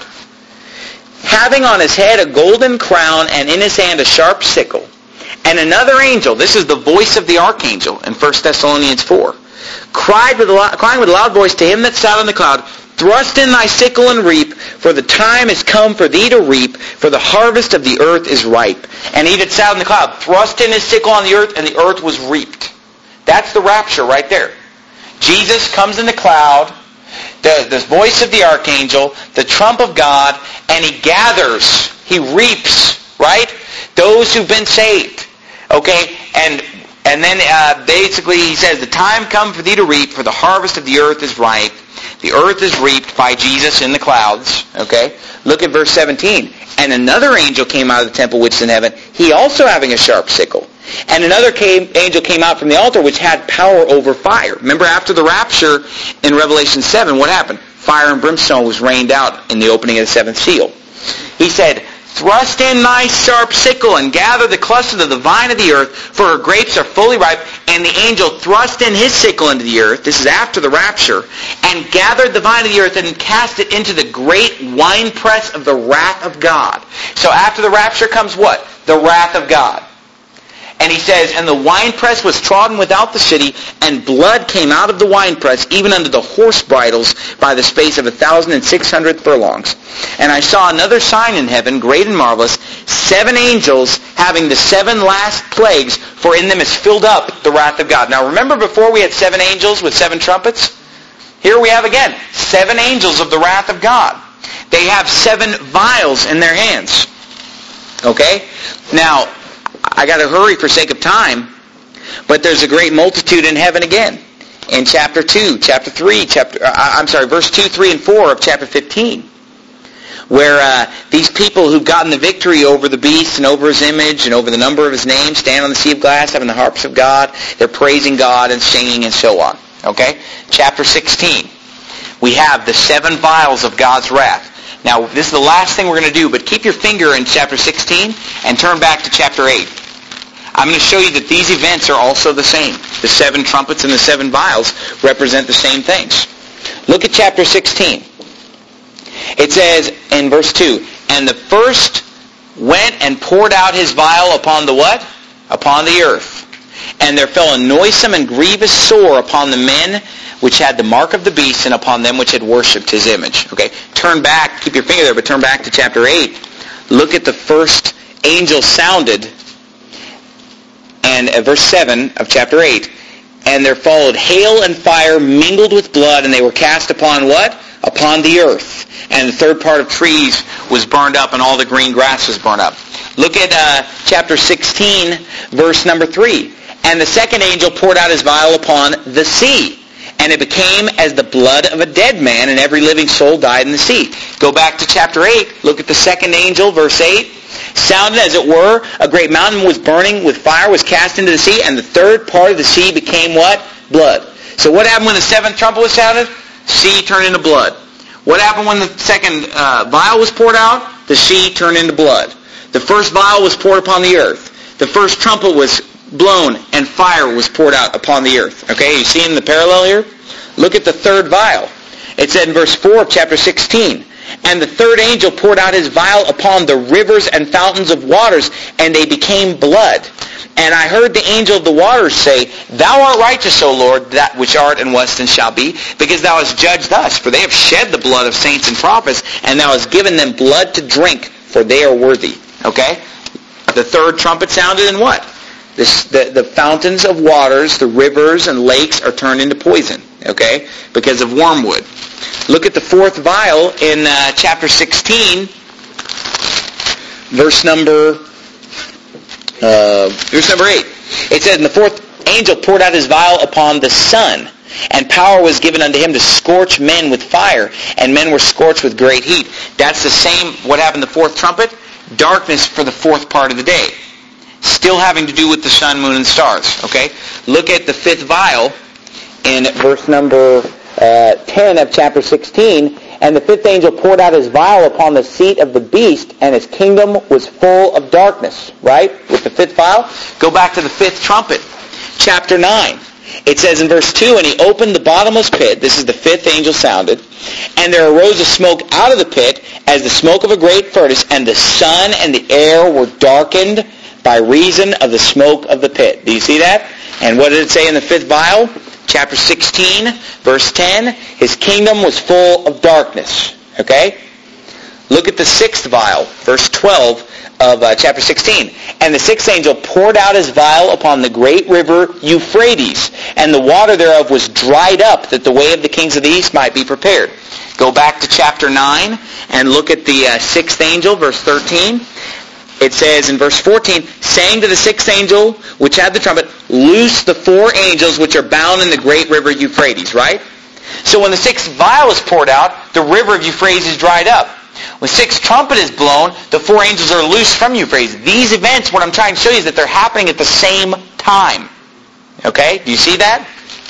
Having on his head a golden crown, and in his hand a sharp sickle. And another angel, this is the voice of the archangel in First Thessalonians four, cried with a loud, crying with a loud voice to him that sat on the cloud, Thrust in thy sickle and reap, for the time is come for thee to reap, for the harvest of the earth is ripe. And he that sat on the cloud thrust in his sickle on the earth, and the earth was reaped. That's the rapture right there. Jesus comes in the cloud, the, the voice of the archangel, the trump of God, and he gathers, he reaps, right? Those who've been saved. Okay? And and then uh, basically he says, the time come for thee to reap, for the harvest of the earth is ripe. The earth is reaped by Jesus in the clouds. Okay? Look at verse seventeen. And another angel came out of the temple which is in heaven, he also having a sharp sickle. And another came, angel came out from the altar which had power over fire. Remember after the rapture in Revelation seven, what happened? Fire and brimstone was rained out in the opening of the seventh seal. He said, Thrust in thy sharp sickle and gather the clusters of the vine of the earth, for her grapes are fully ripe. And the angel thrust in his sickle into the earth, this is after the rapture, and gathered the vine of the earth and cast it into the great winepress of the wrath of God. So after the rapture comes what? The wrath of God. And he says, And the winepress was trodden without the city, and blood came out of the winepress, even unto the horse bridles, by the space of a thousand and six hundred furlongs. And I saw another sign in heaven, great and marvelous, seven angels having the seven last plagues, for in them is filled up the wrath of God. Now remember before we had seven angels with seven trumpets? Here we have again, seven angels of the wrath of God. They have seven vials in their hands. Okay? Now, I got to hurry for sake of time, but there's a great multitude in heaven again. In chapter two, chapter three, chapter uh, I'm sorry, verse two, three, and four of chapter fifteen, where uh, these people who've gotten the victory over the beast and over his image and over the number of his name stand on the sea of glass, having the harps of God. They're praising God and singing and so on. Okay? Chapter sixteen, we have the seven vials of God's wrath. Now, this is the last thing we're going to do, but keep your finger in chapter sixteen and turn back to chapter eight. I'm going to show you that these events are also the same. The seven trumpets and the seven vials represent the same things. Look at chapter sixteen. It says in verse two, And the first went and poured out his vial upon the what? Upon the earth. And there fell a noisome and grievous sore upon the men which had the mark of the beast, and upon them which had worshipped his image. Okay, turn back, keep your finger there, but turn back to chapter eight. Look at the first angel sounded, and uh, verse seven of chapter eight. And there followed hail and fire mingled with blood, and they were cast upon what? Upon the earth. And the third part of trees was burned up, and all the green grass was burned up. Look at uh, chapter sixteen, verse number three. And the second angel poured out his vial upon the sea, and it became as the blood of a dead man, and every living soul died in the sea. Go back to chapter eight. Look at the second angel, verse eight. Sounded as it were, a great mountain was burning with fire, was cast into the sea, and the third part of the sea became what? Blood. So what happened when the seventh trumpet was sounded? Sea turned into blood. What happened when the second uh, vial was poured out? The sea turned into blood. The first vial was poured upon the earth. The first trumpet was blown, and fire was poured out upon the earth. Okay, you seeing the parallel here? Look at the third vial. It said in verse four of chapter sixteen, And the third angel poured out his vial upon the rivers and fountains of waters, and they became blood. And I heard the angel of the waters say, Thou art righteous, O Lord, that which art and wast and shall be, because thou hast judged us. For they have shed the blood of saints and prophets, and thou hast given them blood to drink, for they are worthy. Okay? the third trumpet sounded, and what? This, the, the fountains of waters, the rivers and lakes are turned into poison, okay, because of wormwood. Look at the fourth vial in uh, chapter sixteen, verse number, uh, verse number eight. It says, and the fourth angel poured out his vial upon the sun, and power was given unto him to scorch men with fire, and men were scorched with great heat. That's the same, what happened in the fourth trumpet? Darkness for the fourth part of the day. Still having to do with the sun, moon, and stars. Okay? Look at the fifth vial in verse number uh, ten of chapter sixteen. And the fifth angel poured out his vial upon the seat of the beast, and his kingdom was full of darkness. Right? With the fifth vial. Go back to the fifth trumpet. Chapter nine. It says in verse two, and he opened the bottomless pit. This is the fifth angel sounded. And there arose a smoke out of the pit as the smoke of a great furnace, and the sun and the air were darkened by reason of the smoke of the pit. Do you see that? And what did it say in the fifth vial? Chapter sixteen, verse ten. His kingdom was full of darkness. Okay? Look at the sixth vial, verse twelve of uh, chapter sixteen. And the sixth angel poured out his vial upon the great river Euphrates, and the water thereof was dried up, that the way of the kings of the east might be prepared. Go back to chapter nine and look at the uh, sixth angel, verse thirteen. It says in verse fourteen, saying to the sixth angel which had the trumpet, loose the four angels which are bound in the great river Euphrates, right? So when the sixth vial is poured out, the river of Euphrates is dried up. When the sixth trumpet is blown, the four angels are loosed from Euphrates. These events, what I'm trying to show you is that they're happening at the same time. Okay? Do you see that?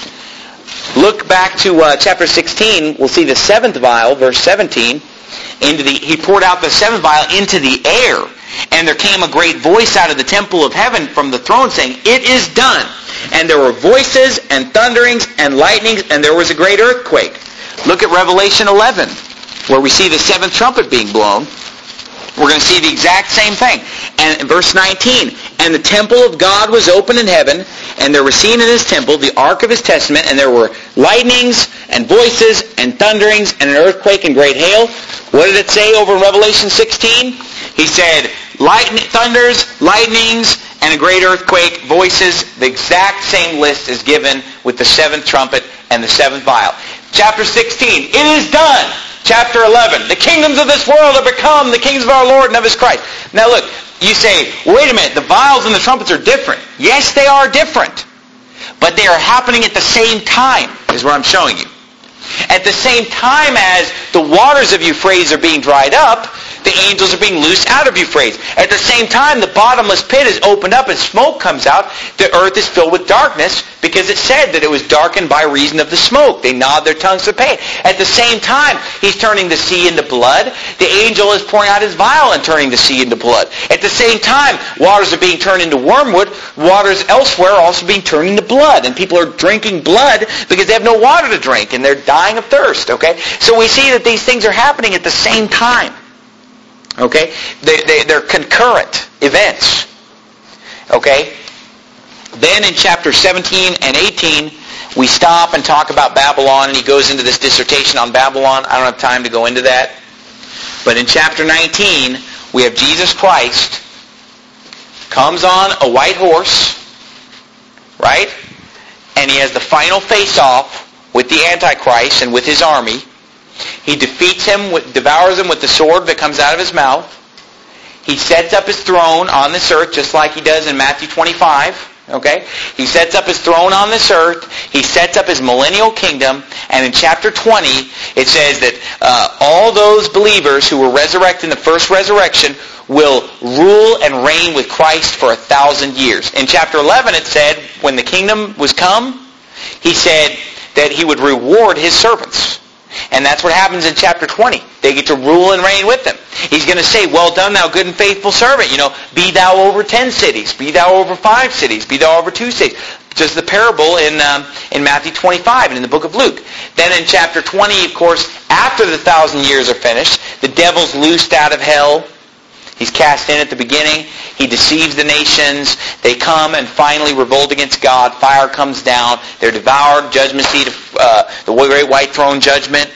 Look back to uh, chapter sixteen. We'll see the seventh vial, verse seventeen. Into the, he poured out the seventh vial into the air. And there came a great voice out of the temple of heaven from the throne saying, it is done. And there were voices and thunderings and lightnings, and there was a great earthquake. Look at Revelation eleven, where we see the seventh trumpet being blown. We're going to see the exact same thing. And in verse nineteen, and the temple of God was open in heaven, and there was seen in his temple the ark of his testament, and there were lightnings and voices and thunderings and an earthquake and great hail. What did it say over in Revelation sixteen? He said, lightning, thunders, lightnings, and a great earthquake, voices. The exact same list is given with the seventh trumpet and the seventh vial. Chapter sixteen, it is done. Chapter eleven, the kingdoms of this world are become the kings of our Lord and of his Christ. Now look, you say, wait a minute, the vials and the trumpets are different. Yes, they are different. But they are happening at the same time, is what I'm showing you. At the same time as the waters of Euphrates are being dried up, the angels are being loosed out of Euphrates. At the same time, the bottomless pit is opened up and smoke comes out. The earth is filled with darkness because it said that it was darkened by reason of the smoke. They gnawed their tongues with pain. At the same time, he's turning the sea into blood. The angel is pouring out his vial and turning the sea into blood. At the same time, waters are being turned into wormwood. Waters elsewhere are also being turned into blood. And people are drinking blood because they have no water to drink and they're dying of thirst. Okay? So we see that these things are happening at the same time. Okay? They, they, they're concurrent events. Okay? Then in chapter seventeen and eighteen, we stop and talk about Babylon, and he goes into this dissertation on Babylon. I don't have time to go into that. But in chapter nineteen, we have Jesus Christ comes on a white horse, right? And he has the final face-off with the Antichrist and with his army. He defeats him, with, devours him with the sword that comes out of his mouth. He sets up his throne on this earth just like he does in Matthew twenty-five. Okay? He sets up his throne on this earth. He sets up his millennial kingdom. And in chapter twenty, it says that uh, all those believers who were resurrected in the first resurrection will rule and reign with Christ for a thousand years. In chapter eleven, it said, when the kingdom was come, he said that he would reward his servants. And that's what happens in chapter twenty. They get to rule and reign with him. He's going to say, well done, thou good and faithful servant. You know, be thou over ten cities. Be thou over five cities. Be thou over two cities. Just the parable in um, in Matthew twenty-five and in the book of Luke. Then in chapter twenty, of course, after the thousand years are finished, the devil's loosed out of hell. He's cast in at the beginning. He deceives the nations. They come and finally revolt against God. Fire comes down. They're devoured. Judgment seat of uh, the great white throne judgment.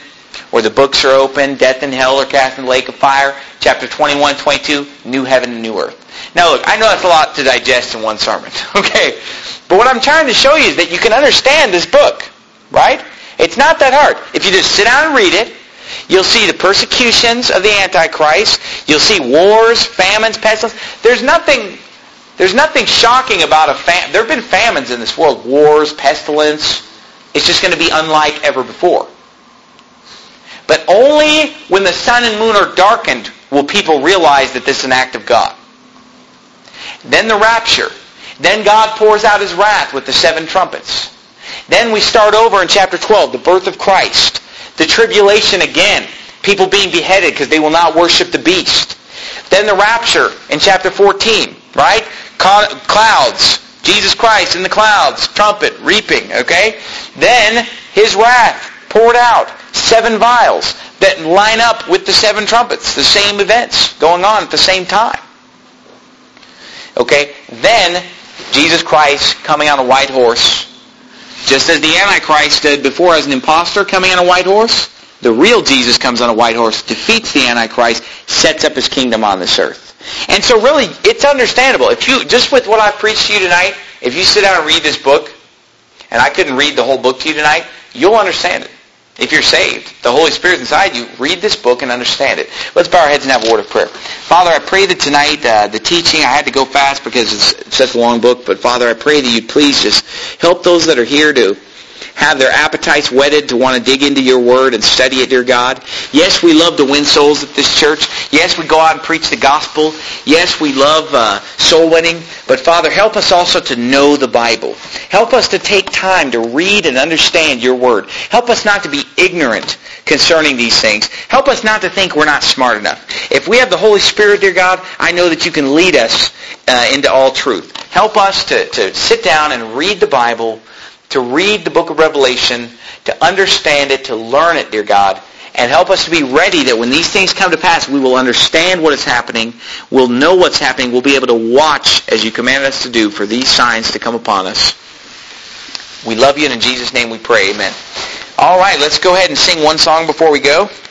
where the books are open, death and hell are cast in the lake of fire. Chapter twenty-one, twenty-two, new heaven and new earth. Now look, I know that's a lot to digest in one sermon, okay? But what I'm trying to show you is that you can understand this book, right? It's not that hard. If you just sit down and read it, you'll see the persecutions of the Antichrist. You'll see wars, famines, pestilence. There's nothing, there's nothing shocking about a famine. There have been famines in this world, wars, pestilence. It's just going to be unlike ever before. But only when the sun and moon are darkened will people realize that this is an act of God. Then the rapture. Then God pours out His wrath with the seven trumpets. Then we start over in chapter twelve, the birth of Christ. The tribulation again. People being beheaded because they will not worship the beast. Then the rapture in chapter fourteen, right? Clouds. Jesus Christ in the clouds. Trumpet. Reaping. Okay? Then His wrath poured out. Seven vials that line up with the seven trumpets. The same events going on at the same time. Okay? Then Jesus Christ coming on a white horse. Just as the Antichrist did before as an imposter coming on a white horse, the real Jesus comes on a white horse, defeats the Antichrist, sets up His kingdom on this earth. And so really, it's understandable. If you, just with what I've preached to you tonight, if you sit down and read this book, and I couldn't read the whole book to you tonight, you'll understand it. If you're saved, the Holy Spirit inside you, read this book and understand it. Let's bow our heads and have a word of prayer. Father, I pray that tonight, uh, the teaching, I had to go fast because it's such a long book, but Father, I pray that you'd please just help those that are here to have their appetites whetted to want to dig into your word and study it, dear God. Yes, we love to win souls at this church. Yes, we go out and preach the gospel. Yes, we love uh, soul winning. But Father, help us also to know the Bible. Help us to take time to read and understand your word. Help us not to be ignorant concerning these things. Help us not to think we're not smart enough. If we have the Holy Spirit, dear God, I know that you can lead us uh, into all truth. Help us to, to sit down and read the Bible, to read the book of Revelation, to understand it, to learn it, dear God, and help us to be ready that when these things come to pass, we will understand what is happening, we'll know what's happening, we'll be able to watch as you commanded us to do for these signs to come upon us. We love you, and in Jesus' name we pray, amen. All right, let's go ahead and sing one song before we go.